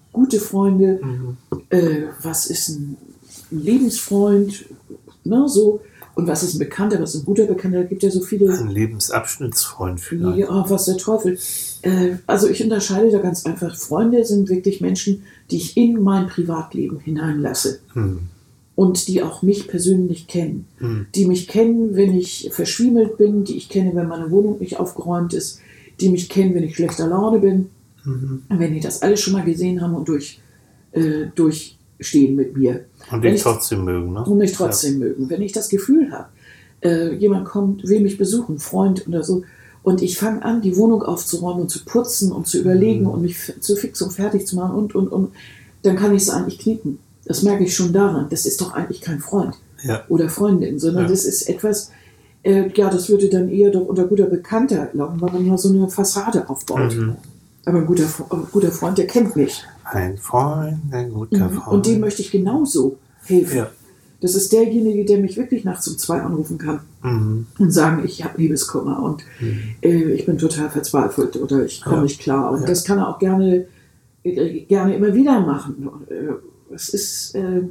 gute Freunde, Mhm. äh, was ist ein Lebensfreund, ne, so, und was ist ein Bekannter, was ist ein guter Bekannter, da gibt ja so viele, Ein Lebensabschnittsfreund vielleicht. ja, was der Teufel. Äh, also ich unterscheide da ganz einfach, Freunde sind wirklich Menschen, die ich in mein Privatleben hineinlasse Mhm. und die auch mich persönlich kennen. Mhm. Die mich kennen, wenn ich verschwiemelt bin, die ich kenne, wenn meine Wohnung nicht aufgeräumt ist, die mich kennen, wenn ich schlechter Laune bin, Mhm. wenn die das alles schon mal gesehen haben und durch, äh, durchstehen mit mir. Und Wenn dich ich- trotzdem mögen, ne? Und mich trotzdem mögen. Wenn ich das Gefühl habe, äh, jemand kommt, will mich besuchen, Freund oder so, und ich fange an, die Wohnung aufzuräumen und zu putzen und zu überlegen und mich f- zu fix und fertig zu machen und, und, und, dann kann ich es eigentlich knicken. Das merke ich schon daran. Das ist doch eigentlich kein Freund Ja. oder Freundin, sondern Ja. das ist etwas, äh, ja, das würde dann eher doch unter guter Bekannter laufen, weil man ja so eine Fassade aufbaut. Mhm. Aber ein guter, Fre- ein guter Freund, der kennt mich. Ein Freund, ein guter Freund. Und dem möchte ich genauso helfen. Ja. Das ist derjenige, der mich wirklich nachts um zwei anrufen kann Mhm. und sagen, ich habe Liebeskummer und äh, ich bin total verzweifelt oder ich komme Ja. nicht klar. Und Ja. das kann er auch gerne, äh, gerne immer wieder machen. Äh, Es ist, äh,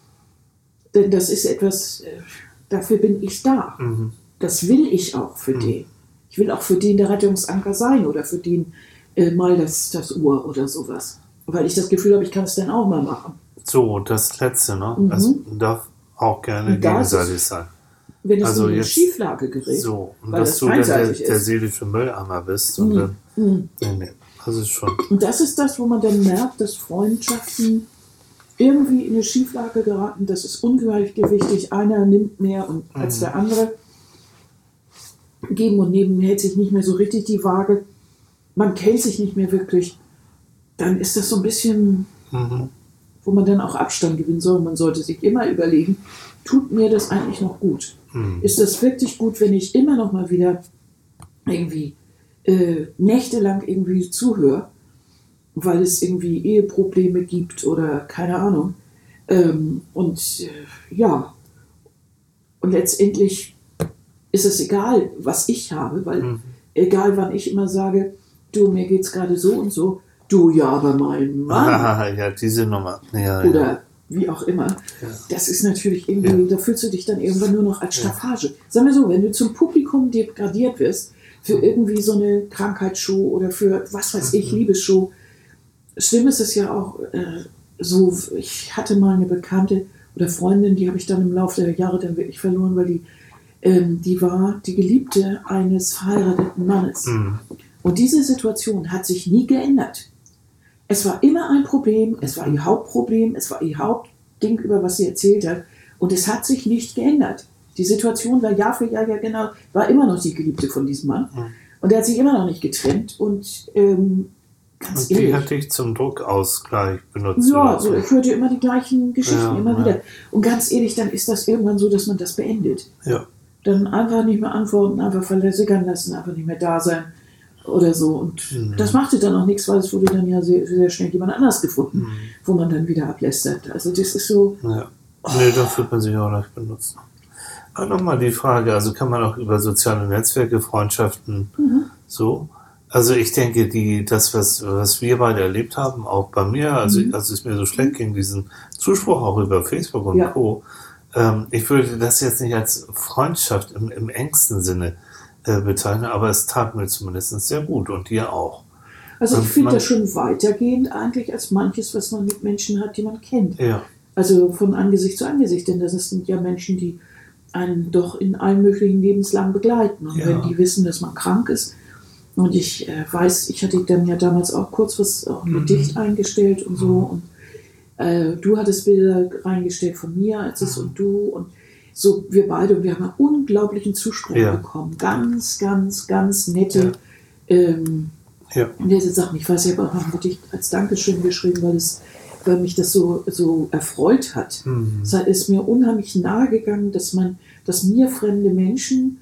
denn das ist etwas, äh, dafür bin ich da. Mhm. Das will ich auch für den. Ich will auch für den der Rettungsanker sein oder für den äh, mal das, das Uhr oder sowas. Weil ich das Gefühl habe, ich kann es dann auch mal machen. So, das Letzte, ne? Mhm. Das darf auch gerne Und da ist gegenseitig es- sein. Wenn es Also in eine jetzt- Schieflage gerät, So, und weil dass das du dann der, einseitig der ist. seelische Mülleimer bist. Und Mhm. dann, Mhm. nee, nee, das ist schon. Und das ist das, wo man dann merkt, dass Freundschaften irgendwie in eine Schieflage geraten. Das ist ungleichgewichtig. Einer nimmt mehr und, als der andere. Geben und nehmen hält sich nicht mehr so richtig die Waage. Man kennt sich nicht mehr wirklich. Dann ist das so ein bisschen, Mhm. wo man dann auch Abstand gewinnen soll. Man sollte sich immer überlegen, tut mir das eigentlich noch gut? Mhm. Ist das wirklich gut, wenn ich immer noch mal wieder irgendwie äh, nächtelang irgendwie zuhöre, weil es irgendwie Eheprobleme gibt oder keine Ahnung. Ähm, und äh, ja, und letztendlich ist es egal, was ich habe, weil Mhm. egal, wann ich immer sage, du, mir geht's gerade so und so, du, ja, aber mein Mann Ah, ja, diese Nummer. Ja, oder ja. wie auch immer, Ja. das ist natürlich irgendwie, Ja. da fühlst du dich dann irgendwann nur noch als Staffage. Sag mal so, wenn du zum Publikum degradiert wirst, für irgendwie so eine Krankheitsshow oder für, was weiß ich, Mhm. Liebesshow, schlimm ist es ja auch äh, so, ich hatte mal eine Bekannte oder Freundin, die habe ich dann im Laufe der Jahre dann wirklich verloren, weil die, ähm, die war die Geliebte eines verheirateten Mannes. Mhm. Und diese Situation hat sich nie geändert. Es war immer ein Problem, es war ihr Hauptproblem, es war ihr Hauptding, über was sie erzählt hat. Und es hat sich nicht geändert. Die Situation war Jahr für Jahr, ja genau, war immer noch die Geliebte von diesem Mann. Mhm. Und er hat sich immer noch nicht getrennt. Und ähm, ganz Und die ehrlich, hat dich zum Druckausgleich benutzt. ja, oder so. so, ich hörte immer die gleichen Geschichten, Ja, immer ja. wieder. Und ganz ehrlich, dann ist das irgendwann so, dass man das beendet. Ja. Dann einfach nicht mehr antworten, einfach verlässern lassen, einfach nicht mehr da sein oder so. Und Mhm. das machte dann auch nichts, weil es wurde dann ja sehr, sehr schnell jemand anders gefunden, Mhm. wo man dann wieder ablästert. Also das ist so, Ja. Nee, da fühlt man sich auch leicht benutzt. Aber nochmal die Frage, also kann man auch über soziale Netzwerke, Freundschaften, Mhm. so? Also ich denke, die, das, was, was wir beide erlebt haben, auch bei mir, also Mhm. als es mir so schlecht ging, diesen Zuspruch auch über Facebook und Ja. Co., ähm, ich würde das jetzt nicht als Freundschaft im, im engsten Sinne äh, bezeichnen, aber es tat mir zumindest sehr gut und dir auch. also ich Und finde man- das schon weitergehend eigentlich als manches, was man mit Menschen hat, die man kennt. Ja, Also von Angesicht zu Angesicht, denn das sind ja Menschen, die einen doch in allen möglichen Lebenslagen begleiten. Und Ja. wenn die wissen, dass man krank ist, und ich äh, weiß, ich hatte dann ja damals auch kurz was, auch ein Mhm. Gedicht eingestellt und so, und äh, du hattest Bilder reingestellt von mir, als es Mhm. und du, und so wir beide, und wir haben einen unglaublichen Zuspruch Ja. bekommen. Ganz, ganz, ganz nette, ähm, ja, nette Sachen. Ich weiß, ich habe auch noch ein Gedicht als Dankeschön geschrieben, weil, es, weil mich das so, so erfreut hat. mhm. Es ist mir unheimlich nahe gegangen, dass man, dass mir fremde Menschen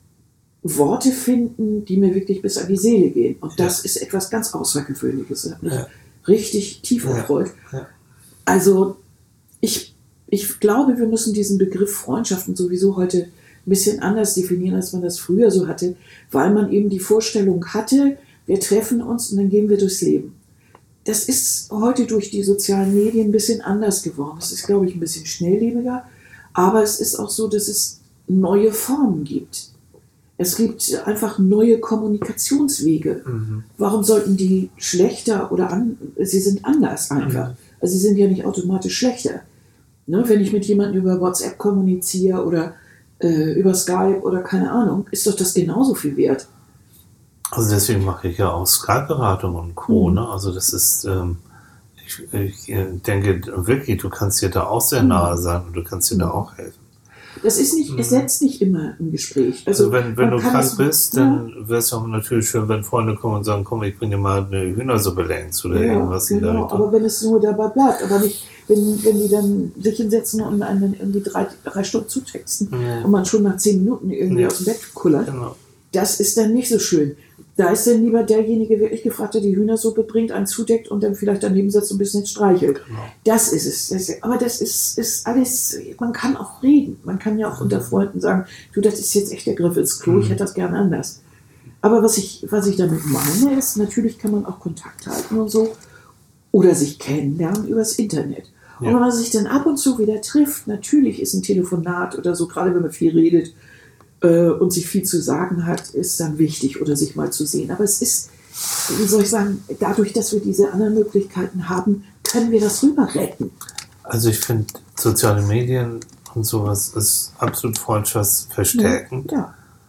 Worte finden, die mir wirklich bis an die Seele gehen. Und das ist etwas ganz Außergewöhnliches. Das hat mich Ja. richtig tief Ja. erfreut. Ja. Also ich, ich glaube, wir müssen diesen Begriff Freundschaften sowieso heute ein bisschen anders definieren, als man das früher so hatte, weil man eben die Vorstellung hatte, wir treffen uns und dann gehen wir durchs Leben. das ist heute durch die sozialen Medien ein bisschen anders geworden. Es ist, glaube ich, ein bisschen schnelllebiger, aber es ist auch so, dass es neue Formen gibt. Es gibt einfach neue Kommunikationswege. Mhm. Warum sollten die schlechter oder an, sie sind anders einfach. Mhm. Also sie sind ja nicht automatisch schlechter. Ne, wenn ich mit jemandem über WhatsApp kommuniziere oder äh, über Skype oder keine Ahnung, ist doch das genauso viel wert. Also deswegen mache ich ja auch Skype-Beratung und Co. Mhm. Ne? Also das ist, ähm, ich, ich denke wirklich, du kannst dir da auch sehr mhm. nahe sein und du kannst dir mhm. da auch helfen. Das ist nicht, es setzt nicht immer ein Gespräch. Also, also wenn, wenn du krank das, bist, dann ja. wäre es auch natürlich schön, wenn Freunde kommen und sagen, komm, ich bringe dir mal eine Hühnersuppe längst oder ja, irgendwas. Genau, in der aber wenn es nur dabei bleibt, aber nicht, wenn, wenn die dann sich hinsetzen und einen irgendwie drei, drei Stunden zutexten ja. und man schon nach zehn Minuten irgendwie ja. aus dem Bett kullert, genau. das ist dann nicht so schön. Da ist dann lieber derjenige wirklich gefragt, der die Hühnersuppe bringt, einen zudeckt und dann vielleicht daneben sitzt und ein bisschen streichelt. Genau. Das ist es. Das ist, aber das ist, ist alles, man kann auch reden. Man kann ja auch unter Freunden sagen, du, das ist jetzt echt der Griff ins Klo, ich hätte das gerne anders. Aber was ich, was ich damit meine ist, natürlich kann man auch Kontakt halten und so oder sich kennenlernen übers Internet. Ja. Und wenn man sich dann ab und zu wieder trifft, natürlich ist ein Telefonat oder so, gerade wenn man viel redet, und sich viel zu sagen hat, ist dann wichtig oder sich mal zu sehen. Aber es ist, wie soll ich sagen, dadurch, dass wir diese anderen Möglichkeiten haben, können wir das rüber retten. Also ich finde, soziale Medien und sowas ist absolut freundschaftsverstärkend. Ja, ja.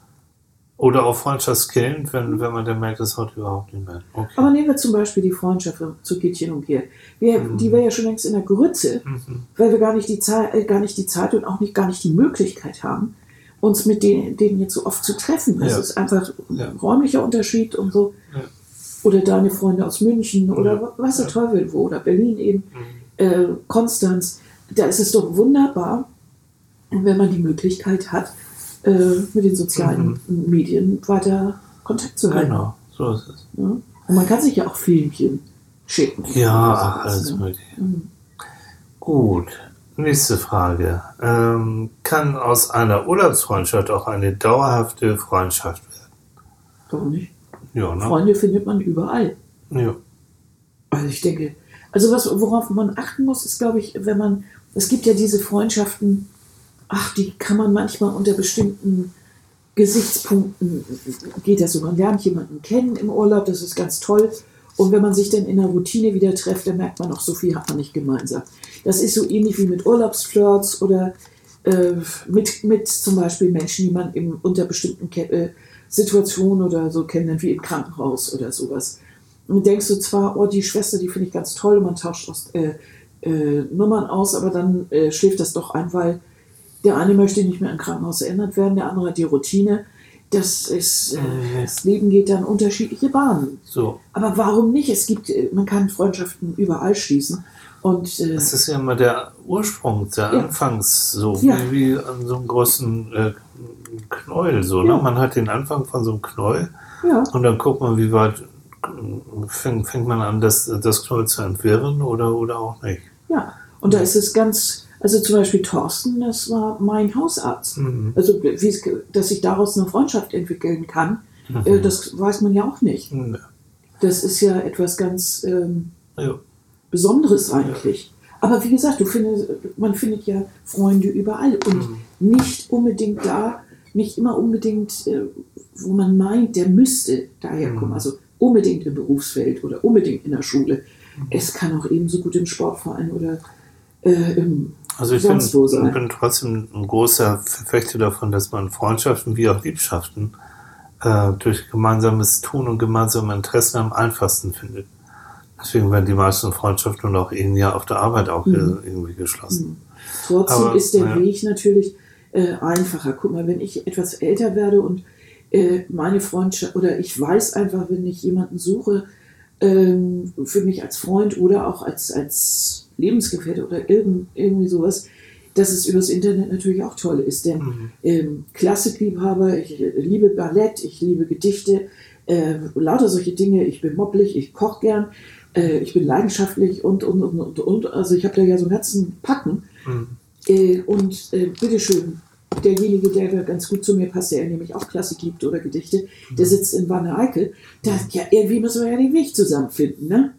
Oder auch freundschaftskillend, wenn, wenn man dann merkt, das haut überhaupt nicht mehr. Okay. Aber nehmen wir zum Beispiel die Freundschaft zu Kittchen und Gier. Wir, mhm. Die wäre ja schon längst in der Grütze, mhm. weil wir gar nicht die Zeit, äh, gar nicht die Zeit und auch nicht, gar nicht die Möglichkeit haben, uns mit denen, denen jetzt so oft zu treffen. Das ja. ist einfach ein ja. räumlicher Unterschied und so. Ja. Oder deine Freunde aus München oder ja. was der Teufel wo, oder Berlin eben, mhm. äh, Konstanz. Da ist es doch wunderbar, wenn man die Möglichkeit hat, äh, mit den sozialen mhm. Medien weiter Kontakt zu halten. Genau, so ist es. Ja? Und man kann sich ja auch Filmchen schicken. Ja, alles ja. mögliche. Mhm. Gut. Nächste Frage. Ähm, kann aus einer Urlaubsfreundschaft auch eine dauerhafte Freundschaft werden? Warum nicht? Ja, ne? Freunde findet man überall. Ja. Also ich denke, also was, worauf man achten muss, ist, glaube ich, wenn man, es gibt ja diese Freundschaften, ach, die kann man manchmal unter bestimmten Gesichtspunkten, geht das so, man lernt jemanden kennen im Urlaub, das ist ganz toll. Und wenn man sich dann in der Routine wieder trifft, dann merkt man auch, so viel hat man nicht gemeinsam. Das ist so ähnlich wie mit Urlaubsflirts oder äh, mit, mit zum Beispiel Menschen, die man im, unter bestimmten Ke- äh, Situationen oder so kennenlernt, wie im Krankenhaus oder sowas. Und denkst du zwar, oh, die Schwester, die finde ich ganz toll, und man tauscht aus, äh, äh, Nummern aus, aber dann äh, schläft das doch ein, weil der eine möchte nicht mehr im Krankenhaus erinnert werden, der andere hat die Routine. Das ist, äh, das Leben geht dann unterschiedliche Bahnen. So. Aber warum nicht? Es gibt, man kann Freundschaften überall schließen. Und, äh, das ist ja immer der Ursprung, der ja. Anfangs, so ja. wie, wie an so einem großen äh, Knäuel. So, ja. ne? Man hat den Anfang von so einem Knäuel ja. und dann guckt man, wie weit fängt, fängt man an, das, das Knäuel zu entwirren oder, oder auch nicht. Ja, und da ist es ganz... Also zum Beispiel Thorsten, das war mein Hausarzt. Mhm. Also wie, dass sich daraus eine Freundschaft entwickeln kann, mhm. äh, das weiß man ja auch nicht. Mhm. Das ist ja etwas ganz ähm, ja. Besonderes eigentlich. Ja. Aber wie gesagt, du findest, man findet ja Freunde überall und mhm. nicht unbedingt da, nicht immer unbedingt, äh, wo man meint, der müsste daherkommen. Mhm. Also unbedingt im Berufsfeld oder unbedingt in der Schule. Mhm. Es kann auch ebenso gut im Sportverein oder äh, im Also ich bin, bin trotzdem ein großer Verfechter davon, dass man Freundschaften wie auch Liebschaften äh, durch gemeinsames Tun und gemeinsame Interessen am einfachsten findet. Deswegen werden die meisten Freundschaften und auch Ehen ja auf der Arbeit auch mhm. irgendwie geschlossen. Mhm. Trotzdem Aber, ist der ja. Weg natürlich äh, einfacher. Guck mal, wenn ich etwas älter werde und äh, meine Freundschaft, oder ich weiß einfach, wenn ich jemanden suche, ähm, für mich als Freund oder auch als, als Lebensgefährte oder irgend, irgendwie sowas, dass es übers Internet natürlich auch toll ist. Denn mhm. ähm, Klassikliebhaber, ich liebe Ballett, ich liebe Gedichte, äh, lauter solche Dinge, ich bin moppelig, ich koche gern, äh, ich bin leidenschaftlich und, und, und, und, und. Also ich habe da ja so einen ganzen Packen. Mhm. Äh, und äh, bitteschön, derjenige, der da ganz gut zu mir passt, der nämlich auch Klassik liebt oder Gedichte, mhm. der sitzt in Wanne-Eickel. Da, ja, irgendwie müssen wir ja den Weg zusammenfinden, ne? Mhm.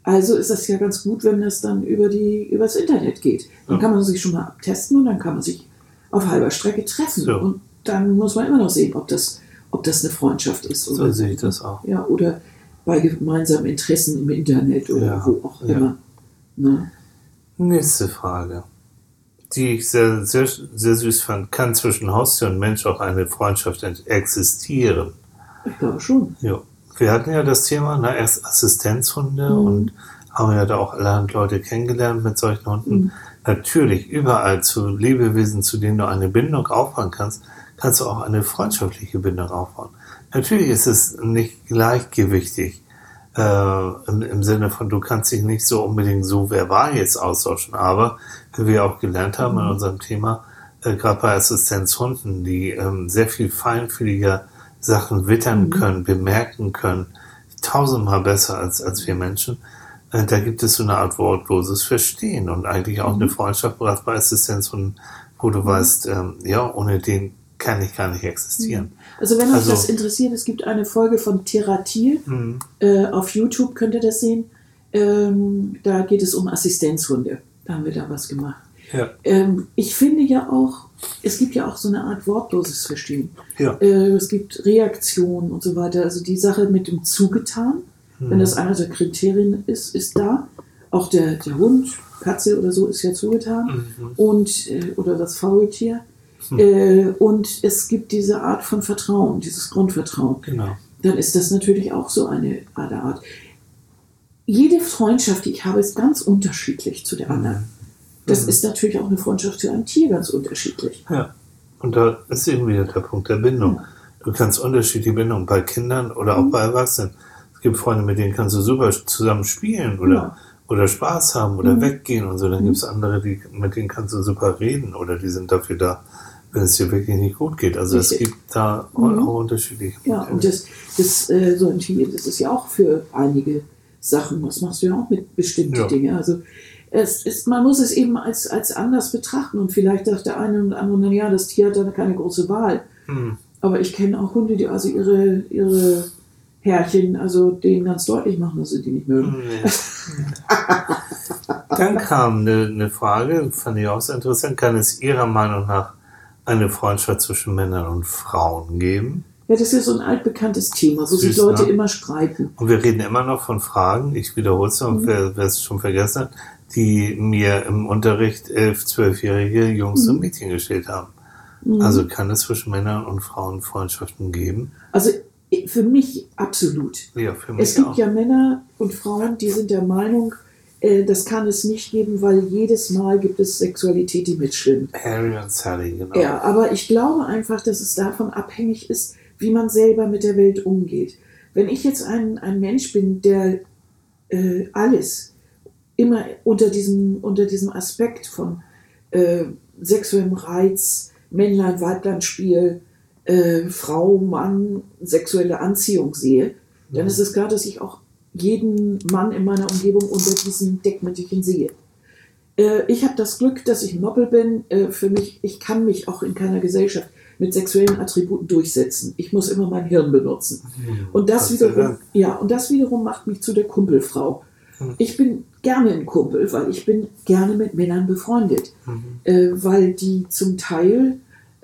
Also ist das ja ganz gut, wenn das dann über die übers Internet geht. Dann Ja. kann man sich schon mal abtesten und dann kann man sich auf halber Strecke treffen. So. Und dann muss man immer noch sehen, ob das, ob das eine Freundschaft ist. So sehe ich das auch. Ja, oder bei gemeinsamen Interessen im Internet oder Ja, wo auch ja. immer. Ne? Nächste Frage, die ich sehr, sehr, sehr süß fand. Kann zwischen Haustier und Mensch auch eine Freundschaft existieren? Ich glaube schon. Ja. Wir hatten ja das Thema, na, erst Assistenzhunde Mhm. und haben ja da auch allerhand Leute kennengelernt mit solchen Hunden. Mhm. Natürlich, überall zu Lebewesen, zu denen du eine Bindung aufbauen kannst, kannst du auch eine freundschaftliche Bindung aufbauen. Natürlich ist es nicht gleichgewichtig, äh, im, im Sinne von, du kannst dich nicht so unbedingt so verbal jetzt austauschen, aber wie wir auch gelernt haben in unserem Thema, äh, gerade bei Assistenzhunden, die ähm, sehr viel feinfühliger Sachen wittern können, bemerken können, tausendmal besser als, als wir Menschen, äh, da gibt es so eine Art wortloses Verstehen und eigentlich auch eine Freundschaft, gerade bei Assistenzhunden, wo du weißt, ähm, ja, ohne den kann ich gar nicht existieren. Also wenn euch Also- das interessiert, es gibt eine Folge von Theratil, Mhm. äh, auf YouTube könnt ihr das sehen. Ähm, da geht es um Assistenzhunde. Da haben wir da was gemacht. Ja. Ähm, ich finde ja auch, es gibt ja auch so eine Art wortloses Verstehen. Ja. Äh, es gibt Reaktionen und so weiter. Also die Sache mit dem Zugetan, wenn das einer der Kriterien ist, ist da. Auch der, der Hund, Katze oder so ist ja zugetan. Und, äh, oder das Faultier. Äh, und es gibt diese Art von Vertrauen, dieses Grundvertrauen. Genau. Dann ist das natürlich auch so eine eine Art. Jede Freundschaft, die ich habe, ist ganz unterschiedlich zu der anderen. Das ist natürlich auch eine Freundschaft zu einem Tier ganz unterschiedlich. Ja. Und da ist eben wieder der Punkt der Bindung. Du kannst unterschiedliche Bindungen bei Kindern oder auch bei Erwachsenen. Es gibt Freunde, mit denen kannst du super zusammen spielen oder, Ja. oder Spaß haben oder weggehen und so. Dann gibt es andere, die, mit denen kannst du super reden oder die sind dafür da, wenn es dir wirklich nicht gut geht. Also es Richtig. gibt da auch unterschiedliche Ja, und das, das äh, so ein Tier, das ist ja auch für einige Sachen, das machst du ja auch mit bestimmten Ja. Dingen. Also es ist, man muss es eben als, als anders betrachten und vielleicht sagt der eine und andere, na ja, das Tier hat da keine große Wahl. Hm. Aber ich kenne auch Hunde, die also ihre, ihre Herrchen, also denen ganz deutlich machen, dass sie die nicht mögen. Nee. Dann kam eine, eine Frage, fand ich auch sehr interessant. Kann es Ihrer Meinung nach eine Freundschaft zwischen Männern und Frauen geben? Ja, das ist ja so ein altbekanntes Thema, wo sich Süß, Leute ne? immer streiten. Und wir reden immer noch von Fragen, ich wiederhole es noch, wer, wer es schon vergessen hat, die mir im Unterricht elf-, zwölfjährige Jungs und Mädchen gestellt haben. Also kann es zwischen Männern und Frauen Freundschaften geben? Also für mich absolut. Ja, für mich Es gibt auch. ja Männer und Frauen, die sind der Meinung, äh, das kann es nicht geben, weil jedes Mal gibt es Sexualität, die mitschwimmt. Harry und Sally, genau. Ja, aber ich glaube einfach, dass es davon abhängig ist, wie man selber mit der Welt umgeht. Wenn ich jetzt ein, ein Mensch bin, der äh, alles immer unter diesem, unter diesem Aspekt von äh, sexuellem Reiz, Männlein-Weiblein-Spiel, äh, Frau, Mann, sexuelle Anziehung sehe, dann ist es klar, dass ich auch jeden Mann in meiner Umgebung unter diesem Deckmäntelchen sehe. Äh, ich habe das Glück, dass ich Moppel bin. Äh, für mich, ich kann mich auch in keiner Gesellschaft mit sexuellen Attributen durchsetzen. Ich muss immer mein Hirn benutzen. Und das Gott sei wiederum, Dank. ja, und das wiederum macht mich zu der Kumpelfrau. Ich bin gerne ein Kumpel, weil ich bin gerne mit Männern befreundet, äh, weil die zum Teil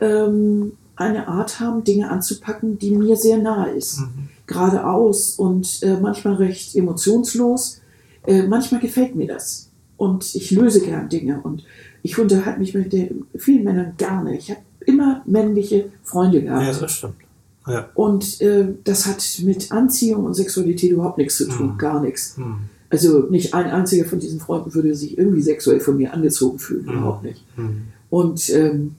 ähm, eine Art haben, Dinge anzupacken, die mir sehr nahe ist. Geradeaus und äh, manchmal recht emotionslos. Äh, manchmal gefällt mir das. Und ich löse gern Dinge. Und ich unterhalte mich mit den, vielen Männern gerne. Ich habe immer männliche Freunde gehabt. Ja, das stimmt. Ja. Und äh, das hat mit Anziehung und Sexualität überhaupt nichts zu tun, gar nichts. Also nicht ein einziger von diesen Freunden würde sich irgendwie sexuell von mir angezogen fühlen, überhaupt nicht. Und ähm,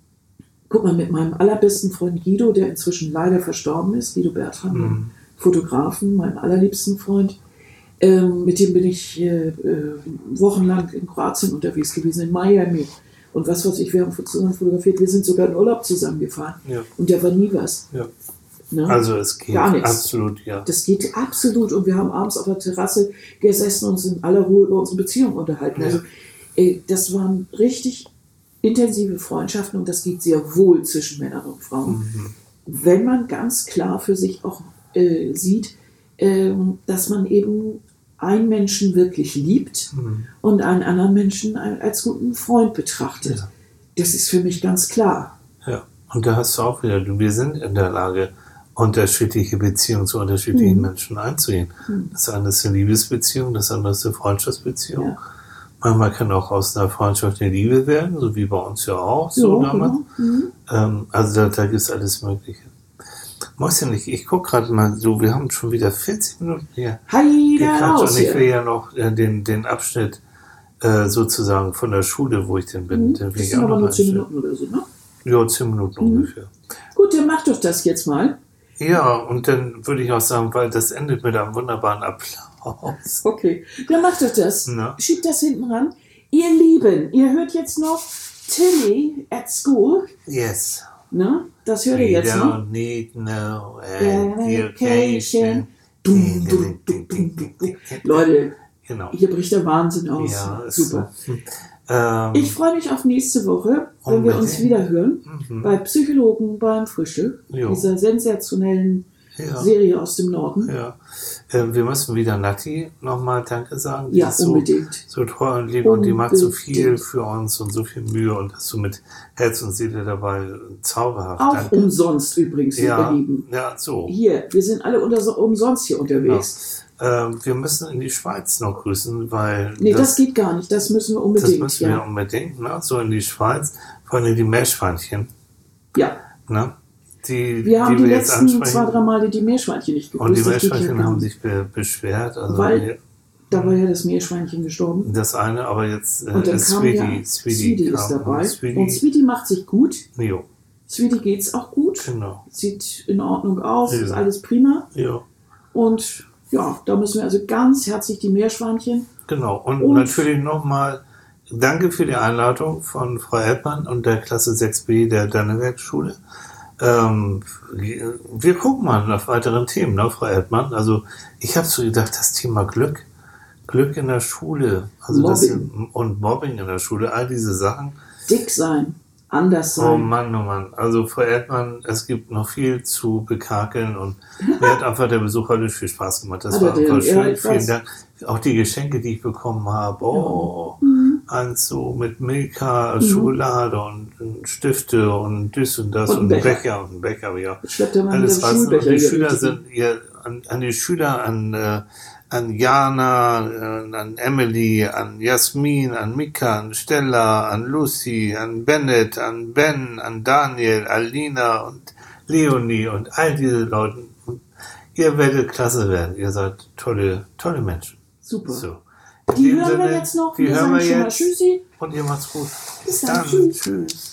guck mal, mit meinem allerbesten Freund Guido, der inzwischen leider verstorben ist, Guido Bertram, mhm. Fotografen, meinem allerliebsten Freund, ähm, mit dem bin ich äh, äh, wochenlang in Kroatien unterwegs gewesen, in Miami. Und was weiß ich, wir haben zusammen fotografiert, wir sind sogar in Urlaub zusammengefahren. Ja. Und der war nie was. Ja. Ne? Also es geht Gar nichts. absolut, ja. Das geht absolut. Und wir haben abends auf der Terrasse gesessen und uns in aller Ruhe über unsere Beziehung unterhalten. Ja. Also äh, das waren richtig intensive Freundschaften und das geht sehr wohl zwischen Männern und Frauen. Mhm. Wenn man ganz klar für sich auch äh, sieht, äh, dass man eben einen Menschen wirklich liebt Mhm. und einen anderen Menschen als guten Freund betrachtet. Ja. Das ist für mich ganz klar. Ja, und da hast du auch wieder, wir sind in der Lage, unterschiedliche Beziehungen zu unterschiedlichen Mhm. Menschen einzugehen. Mhm. Das eine ist eine Liebesbeziehung, das andere ist eine Freundschaftsbeziehung. Ja. Manchmal kann auch aus einer Freundschaft eine Liebe werden, so wie bei uns ja auch, so Ja, damals. genau. Mhm. Ähm, also da, da gibt es alles Mögliche. Mäuschen, ich, ich gucke gerade mal so, wir haben schon wieder vierzig Minuten hier Heide gequatscht raus und ich will hier. ja noch äh, den, den Abschnitt äh, sozusagen von der Schule, wo ich denn bin, Mhm. den will Das ich sind auch aber noch nur zehn einstellen. Minuten oder so, ne? Ja, zehn Minuten Mhm. ungefähr. Gut, dann mach doch das jetzt mal. Ja, und dann würde ich auch sagen, weil das endet mit einem wunderbaren Applaus. Okay, dann mach doch das. Na? Schiebt das hinten ran. Ihr Lieben, ihr hört jetzt noch Tilly at School. Yes. Ne? Das hört ihr We jetzt noch. don't need no Education. education. Dum, dum, dum, dum, dum, dum. Leute, Genau. hier bricht der Wahnsinn aus. Ja, ist Super. so. Ähm, Ich freue mich auf nächste Woche, wenn wir uns Unbedingt. wieder hören. Mhm. Bei Psychologen beim Frühstück. Jo. Dieser sensationellen Ja. Serie aus dem Norden. Ja. Äh, wir müssen wieder Nati nochmal Danke sagen. Die Ja, ist so, unbedingt. so toll und lieb und die macht so viel Unbedingt. für uns und so viel Mühe und das so mit Herz und Seele dabei. Zauberhaft. Auch Danke. umsonst übrigens, Ja, ihr Lieben. ja, so. Hier, wir sind alle unter, so umsonst hier unterwegs. Ähm, wir müssen in die Schweiz noch grüßen, weil Nee, das, geht gar nicht. Das müssen wir das unbedingt. müssen wir ja. unbedingt, ne? So in die Schweiz, vor allem die Meerschweinchen, ja. ne? Die, Wir haben die, wir jetzt letzten zwei, ansprechen. drei Male die Meerschweinchen nicht gegrüßt. Und die Das geht ja Meerschweinchen gar haben nicht. sich be beschwert. Also Weil- wir- Da war ja das Meerschweinchen gestorben. das eine, aber jetzt äh, Und dann ist kam Sweetie. ja, Sweetie, Sweetie kam. ist dabei. Und Sweetie, Und Sweetie macht sich gut. jo, Sweetie geht's auch gut. genau. Sieht in Ordnung aus. Ja. Ist alles prima. Jo, Und ja, da müssen wir also ganz herzlich die Meerschweinchen. genau. Und, Und- natürlich nochmal danke für die Einladung von Frau Erdmann und der Klasse sechs b der Danneberg-Schule. Ähm, wir gucken mal nach weiteren Themen, ne, Frau Erdmann. Also ich habe so gedacht, das Thema Glück, Glück in der Schule, also das Mobbing. und Mobbing in der Schule, all diese Sachen. Dick sein. Anders Oh sein. Mann, oh Mann. Also Frau Erdmann, es gibt noch viel zu bekakeln und mir hat einfach der Besuch heute viel Spaß gemacht. Das Hat war er denn? einfach Ja, schön. ich Vielen weiß. Dank. Auch die Geschenke, die ich bekommen habe. Oh, Mhm. eins so mit Milka, Schokolade und, und Stifte und das und das Und und, ein Becher. Becher und ein Becher, ja. Schleppt er mal mit Alles dem was. Und Schulbecher die hier Schüler durch die- sind ihr, an, an die Schüler, an, äh, an Jana, äh, an Emily, an Jasmin, an Mika, an Stella, an Lucy, an Bennett, an Ben, an Daniel, Alina und Leonie und all diese Leute. Und ihr werdet klasse werden. Ihr seid tolle, tolle Menschen. Super. So. In Die dem hören wir Sinne, jetzt noch. Die Wir hören sagen wir schon mal jetzt. Tschüssi. Und ihr macht's gut. Bis dann. Tschüss. Tschüss.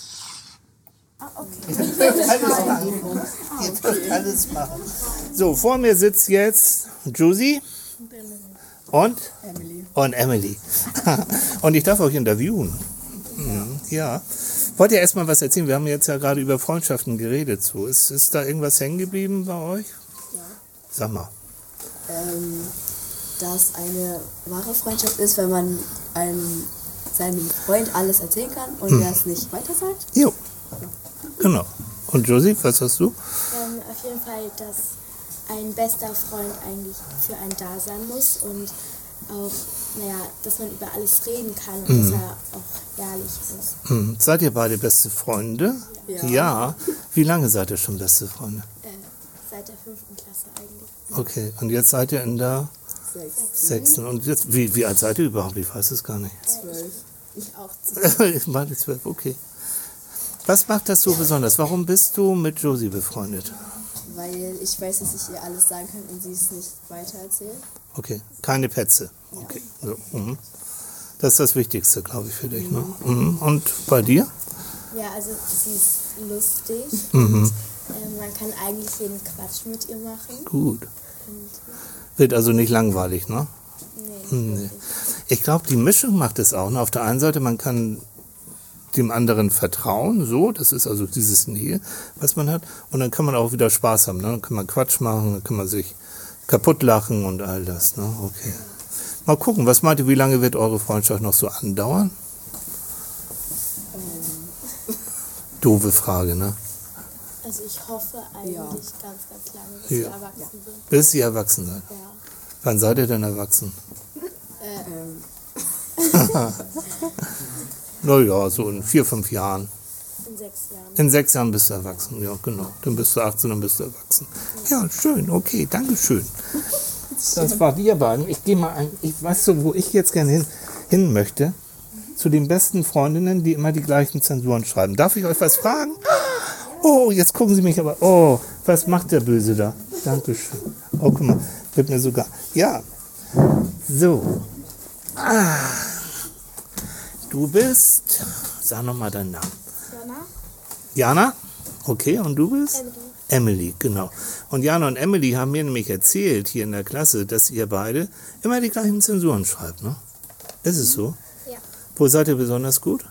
Ihr dürft alles machen. Ihr dürft alles machen. So, vor mir sitzt jetzt Josie und Emily. und Emily. Und ich darf euch interviewen. Mhm, ja. Wollt ihr erstmal was erzählen? Wir haben jetzt ja gerade über Freundschaften geredet. So. Ist, ist da irgendwas hängen geblieben bei euch? Ja. Sag mal. Ähm, dass eine wahre Freundschaft ist, wenn man einem, seinem Freund alles erzählen kann und Hm. er es nicht weiter sagt. Jo. Genau. Und Josie, was hast du? Ähm, auf jeden Fall, dass ein bester Freund eigentlich für einen da sein muss und auch, naja, dass man über alles reden kann und dass er auch ehrlich ist. Hm. Seid ihr beide beste Freunde? Ja. Ja. Wie lange seid ihr schon beste Freunde? Äh, seit der fünften Klasse eigentlich. Okay. Und jetzt seid ihr in der Sechs. sechsten. Und jetzt, wie, wie alt seid ihr überhaupt? Ich weiß es gar nicht. Zwölf. Ich auch. Ich meine zwölf, okay. Was macht das so besonders? Warum bist du mit Josie befreundet? Weil ich weiß, dass ich ihr alles sagen kann und sie es nicht weiter erzählt. Okay, keine Petze. Okay, so, mhm. Das ist das Wichtigste, glaube ich, für dich. Ne? Mhm. Und bei dir? Ja, also sie ist lustig Mhm. und äh, man kann eigentlich jeden Quatsch mit ihr machen. Gut. Und Wird also nicht langweilig, ne? nee, Nee. wirklich. Ich glaube, die Mischung macht es auch. Ne? Auf der einen Seite, man kann dem anderen vertrauen, so, das ist also dieses Nähe, was man hat. Und dann kann man auch wieder Spaß haben. Ne? Dann kann man Quatsch machen, dann kann man sich kaputt lachen und all das. Ne? Okay. Mal gucken, was meint ihr, wie lange wird eure Freundschaft noch so andauern? Doofe Frage, ne? Also ich hoffe eigentlich Ja. ganz, ganz lange, bis Ja. wir erwachsen sind. Bis ihr erwachsen seid. Ja. Wann seid ihr denn erwachsen? Ähm, Naja, so in vier, fünf Jahren. In sechs Jahren. In sechs Jahren bist du erwachsen, ja genau. Dann bist du achtzehn, dann bist du erwachsen. Ja, schön, okay, danke schön. Das war wir beiden. Ich gehe mal ein, ich weiß so, wo ich jetzt gerne hin, hin möchte. Zu den besten Freundinnen, die immer die gleichen Zensuren schreiben. Darf ich euch was fragen? Oh, jetzt gucken Sie mich aber. Oh, was macht der Böse da? Dankeschön. Oh, guck mal, wird mir sogar. Ja. So. Ah. Du bist. Sag nochmal deinen Namen. Jana? Jana? Okay, und du bist? Emily. Emily, genau. Und Jana und Emily haben mir nämlich erzählt, hier in der Klasse, dass ihr beide immer die gleichen Zensuren schreibt, ne? Ist es so? Ja. Wo seid ihr besonders gut?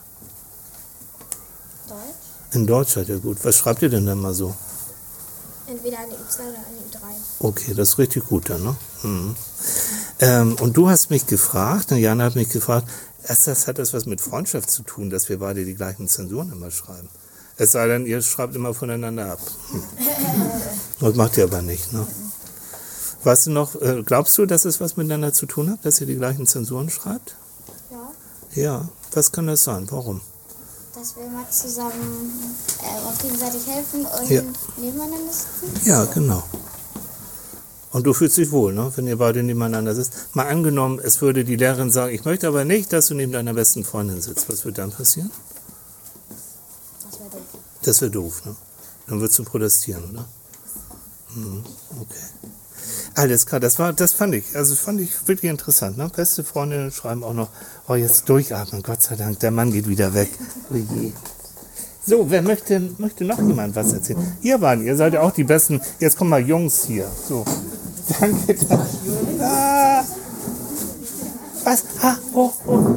Deutsch? In Deutsch seid ihr gut. Was schreibt ihr denn dann mal so? Entweder eine Ü zwei oder eine Ü drei. Okay, das ist richtig gut dann, ne? Mhm. Ähm, und du hast mich gefragt, ne, Jana hat mich gefragt, erst das hat das was mit Freundschaft zu tun, dass wir beide die gleichen Zensuren immer schreiben. Es sei denn, ihr schreibt immer voneinander ab. Hm. Das macht ihr aber nicht, ne? Weißt du noch, äh, glaubst du, dass es was miteinander zu tun hat, dass ihr die gleichen Zensuren schreibt? Ja. Ja, was kann das sein? Warum? Dass wir mal zusammen äh, uns gegenseitig helfen und Ja. nebeneinander sitzen. Ja, genau. Und du fühlst dich wohl, ne? Wenn ihr beide nebeneinander sitzt. Mal angenommen, es würde die Lehrerin sagen, ich möchte aber nicht, dass du neben deiner besten Freundin sitzt. Was wird dann passieren? Das wäre doof. Das wäre doof, ne? Dann würdest du protestieren, oder? Mhm, okay. Alles klar, das war, das fand ich, also fand ich wirklich interessant, ne? Beste Freundinnen schreiben auch noch, oh, jetzt durchatmen, Gott sei Dank, der Mann geht wieder weg. Oh je. So, wer möchte, möchte noch jemand was erzählen? Ihr waren, ihr seid ja auch die Besten. Jetzt kommen mal Jungs hier. So. Danke. Ah. Was? Ah, oh, oh.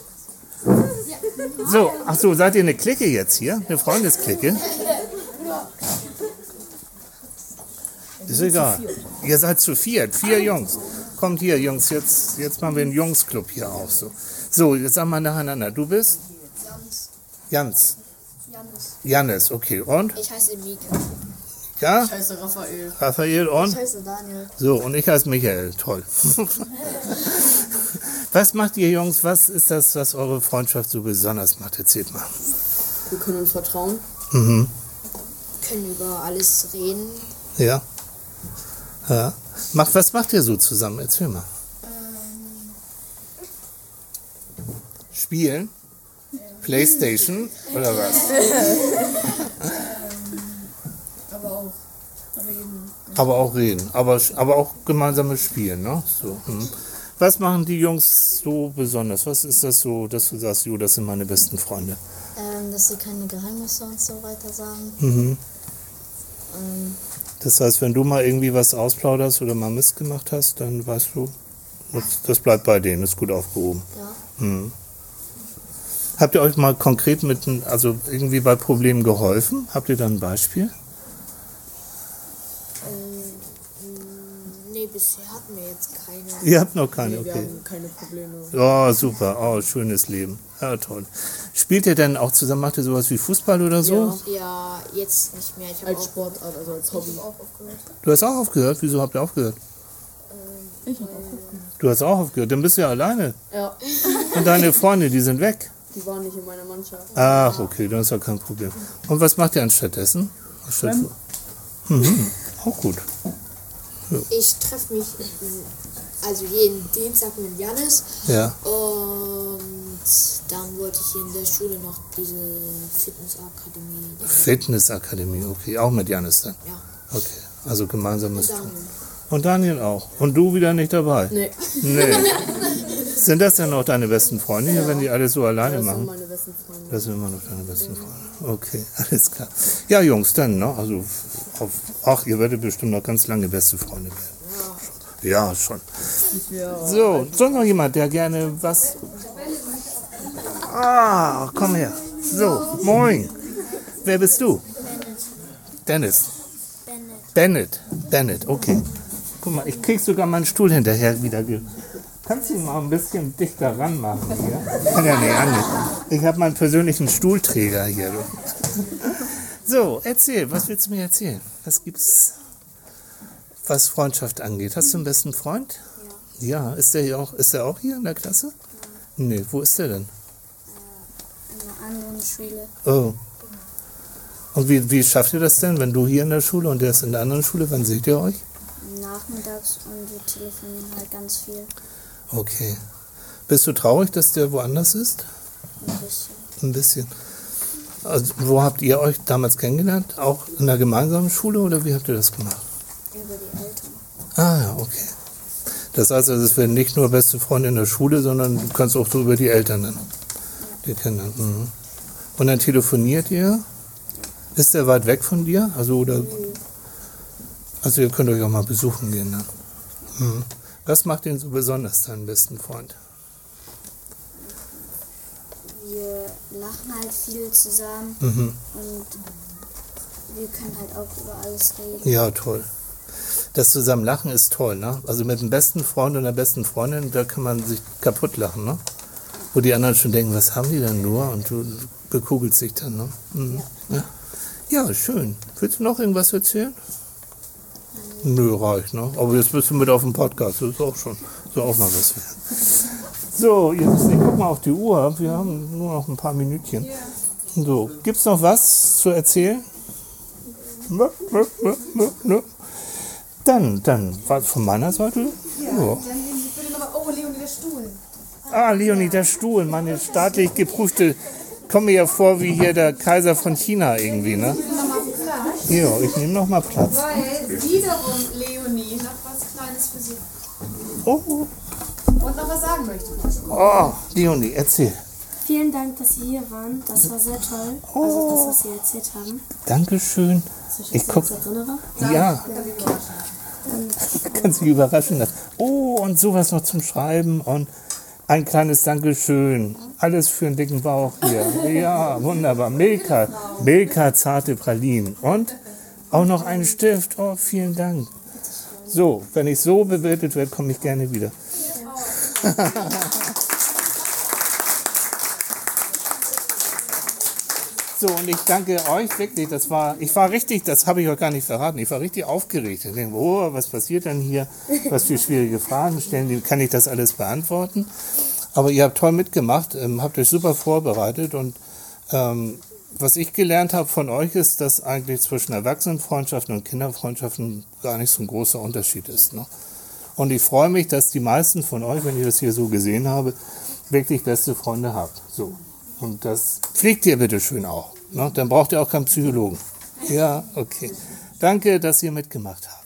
So, ach so, seid ihr eine Clique jetzt hier? Eine Freundesklicke? Ist egal. Ihr seid zu viert, vier Jungs. Kommt hier, Jungs, jetzt, jetzt machen wir einen Jungsclub hier auf. So, so jetzt sagen wir nacheinander. Du bist? Jans. Janis. Janis, okay. Und? Ich heiße Mika. Ja? Ich heiße Raphael. Raphael und? Ich heiße Daniel. So, und ich heiße Michael. Toll. Was macht ihr Jungs? Was ist das, was eure Freundschaft so besonders macht? Erzählt mal. Wir können uns vertrauen. Mhm. Können über alles reden. Ja. Ja. Macht, was macht ihr so zusammen? Erzähl mal. Spielen? Playstation? Oder was? Aber auch reden. Aber auch reden. Aber, aber auch gemeinsames Spielen, ne? So. Hm. Was machen die Jungs so besonders? Was ist das so, dass du sagst, jo, das sind meine besten Freunde? Ähm, dass sie keine Geheimnisse und so weiter sagen. Mhm. Ähm, Das heißt, wenn du mal irgendwie was ausplauderst oder mal Mist gemacht hast, dann weißt du, das, das bleibt bei denen, ist gut aufgehoben. ja. Mhm. Habt ihr euch mal konkret mit, also irgendwie bei Problemen geholfen? Habt ihr da ein Beispiel? Nee, bisher hatten wir jetzt keine. Ihr habt noch keine, Nee, wir okay. haben keine Probleme. Oh, super, oh, schönes Leben. Ja, toll. Spielt ihr denn auch zusammen, macht ihr sowas wie Fußball oder so? Ja, ja, jetzt nicht mehr. Ich habe Als auch, Sportart, also als Hobby. ich hab auch aufgehört. Du hast auch aufgehört? Wieso habt ihr aufgehört? Ich habe auch aufgehört. Du hast auch aufgehört, dann bist du ja alleine. Ja, Und deine Freunde, die sind weg. die waren nicht in meiner Mannschaft. Ach, okay, dann ist ja kein Problem. Und was macht ihr anstattdessen? Anstatt mhm, auch gut. Ich treffe mich also jeden Dienstag mit Janis Ja. und dann wollte ich hier in der Schule noch diese Fitnessakademie. Fitnessakademie, okay, auch mit Janis dann. Ja. Okay, also gemeinsames Und Tun. Daniel. Und Daniel auch. Und du wieder nicht dabei? Nee, Nee. Sind das denn noch deine besten Freunde hier, wenn die alles so alleine das sind machen? meine besten Freunde. Das sind immer noch deine besten Freunde. Okay, alles klar. Ja, Jungs, dann, ne? Also, auf, ach, ihr werdet bestimmt noch ganz lange beste Freunde werden. Ja, schon. Ja. So, sonst noch jemand, der gerne was... Ah, komm her. So, moin. Wer bist du? Dennis. Bennett. Bennett. Bennett, okay. Guck mal, ich krieg sogar meinen Stuhl hinterher wieder. ge- Kannst du ihn mal ein bisschen dichter ranmachen hier? Kann ja nicht anders. Ich habe meinen persönlichen Stuhlträger hier. Du. So, erzähl, was willst du mir erzählen? Was gibt's, was Freundschaft angeht? Hast du einen besten Freund? Ja. Ja, ist der hier auch, ist der auch hier in der Klasse? Nee, wo ist der denn? In einer anderen Schule. Oh. Und wie, wie schafft ihr das denn, wenn du hier in der Schule und der ist in der anderen Schule? Wann seht ihr euch? Nachmittags und wir telefonieren halt ganz viel. Okay. Bist du traurig, dass der woanders ist? Ein bisschen. Ein bisschen. Also, wo habt ihr euch damals kennengelernt? Auch in der gemeinsamen Schule oder wie habt ihr das gemacht? Über die Eltern. Ah ja, okay. Das heißt, also, es werden nicht nur beste Freunde in der Schule, sondern du kannst auch so über die Eltern dann. Die Kinder. Mhm. Und dann telefoniert ihr? Ist der weit weg von dir? Also, oder, also ihr könnt euch auch mal besuchen gehen dann. Mhm. Was macht ihn so besonders, deinen besten Freund? Wir lachen halt viel zusammen Mhm. und wir können halt auch über alles reden. Ja, toll. Das zusammen lachen ist toll, ne? Also mit dem besten Freund und der besten Freundin, da kann man sich kaputt lachen, ne? Wo die anderen schon denken, was haben die denn nur? Und du bekugelst dich dann, ne? Mhm. Ja. Ja, schön. Willst du noch irgendwas erzählen? Nö, reicht, ne? Aber jetzt bist du mit auf dem Podcast, das ist auch schon, so auch mal was. So, jetzt, ich guck mal auf die Uhr, wir haben nur noch ein paar Minütchen. So, gibt's noch was zu erzählen? Nö, nö, nö, nö, nö. Dann, dann, was von meiner Seite? Ja. Dann nehmen Sie bitte nochmal, oh, Leonie, der Stuhl. Ah, Leonie, der Stuhl, meine staatlich geprüfte, komme mir ja vor wie hier der Kaiser von China irgendwie, ne? Ja, ich nehme noch mal Platz. Weil wiederum, Leonie, noch was Kleines für Sie. Oh, Und noch was sagen möchte. oh, Leonie, erzähl. Vielen Dank, dass Sie hier waren. Das war sehr toll. Also das, was Sie erzählt haben. Dankeschön. Ich Ich guck, jetzt erinnere. ja, kannst dich überraschen lassen. Oh, und sowas noch zum Schreiben und ein kleines Dankeschön. Alles für einen dicken Bauch hier. Ja, wunderbar. Milka, Milka zarte Pralinen. Und auch noch einen Stift. Oh, vielen Dank. So, wenn ich so bewertet werde, komme ich gerne wieder. So, und ich danke euch wirklich, das war, ich war richtig, das habe ich euch gar nicht verraten, ich war richtig aufgeregt. Ich denke, oh, was passiert denn hier? Was für schwierige Fragen stellen, die, kann ich das alles beantworten? Aber ihr habt toll mitgemacht, ähm, habt euch super vorbereitet und ähm, was ich gelernt habe von euch ist, dass eigentlich zwischen Erwachsenenfreundschaften und Kinderfreundschaften gar nicht so ein großer Unterschied ist. Ne? Und ich freue mich, dass die meisten von euch, wenn ich das hier so gesehen habe, wirklich beste Freunde habt. So. Und das pflegt ihr bitte schön auch. Ne? Dann braucht ihr auch keinen Psychologen. Ja, okay. Danke, dass ihr mitgemacht habt.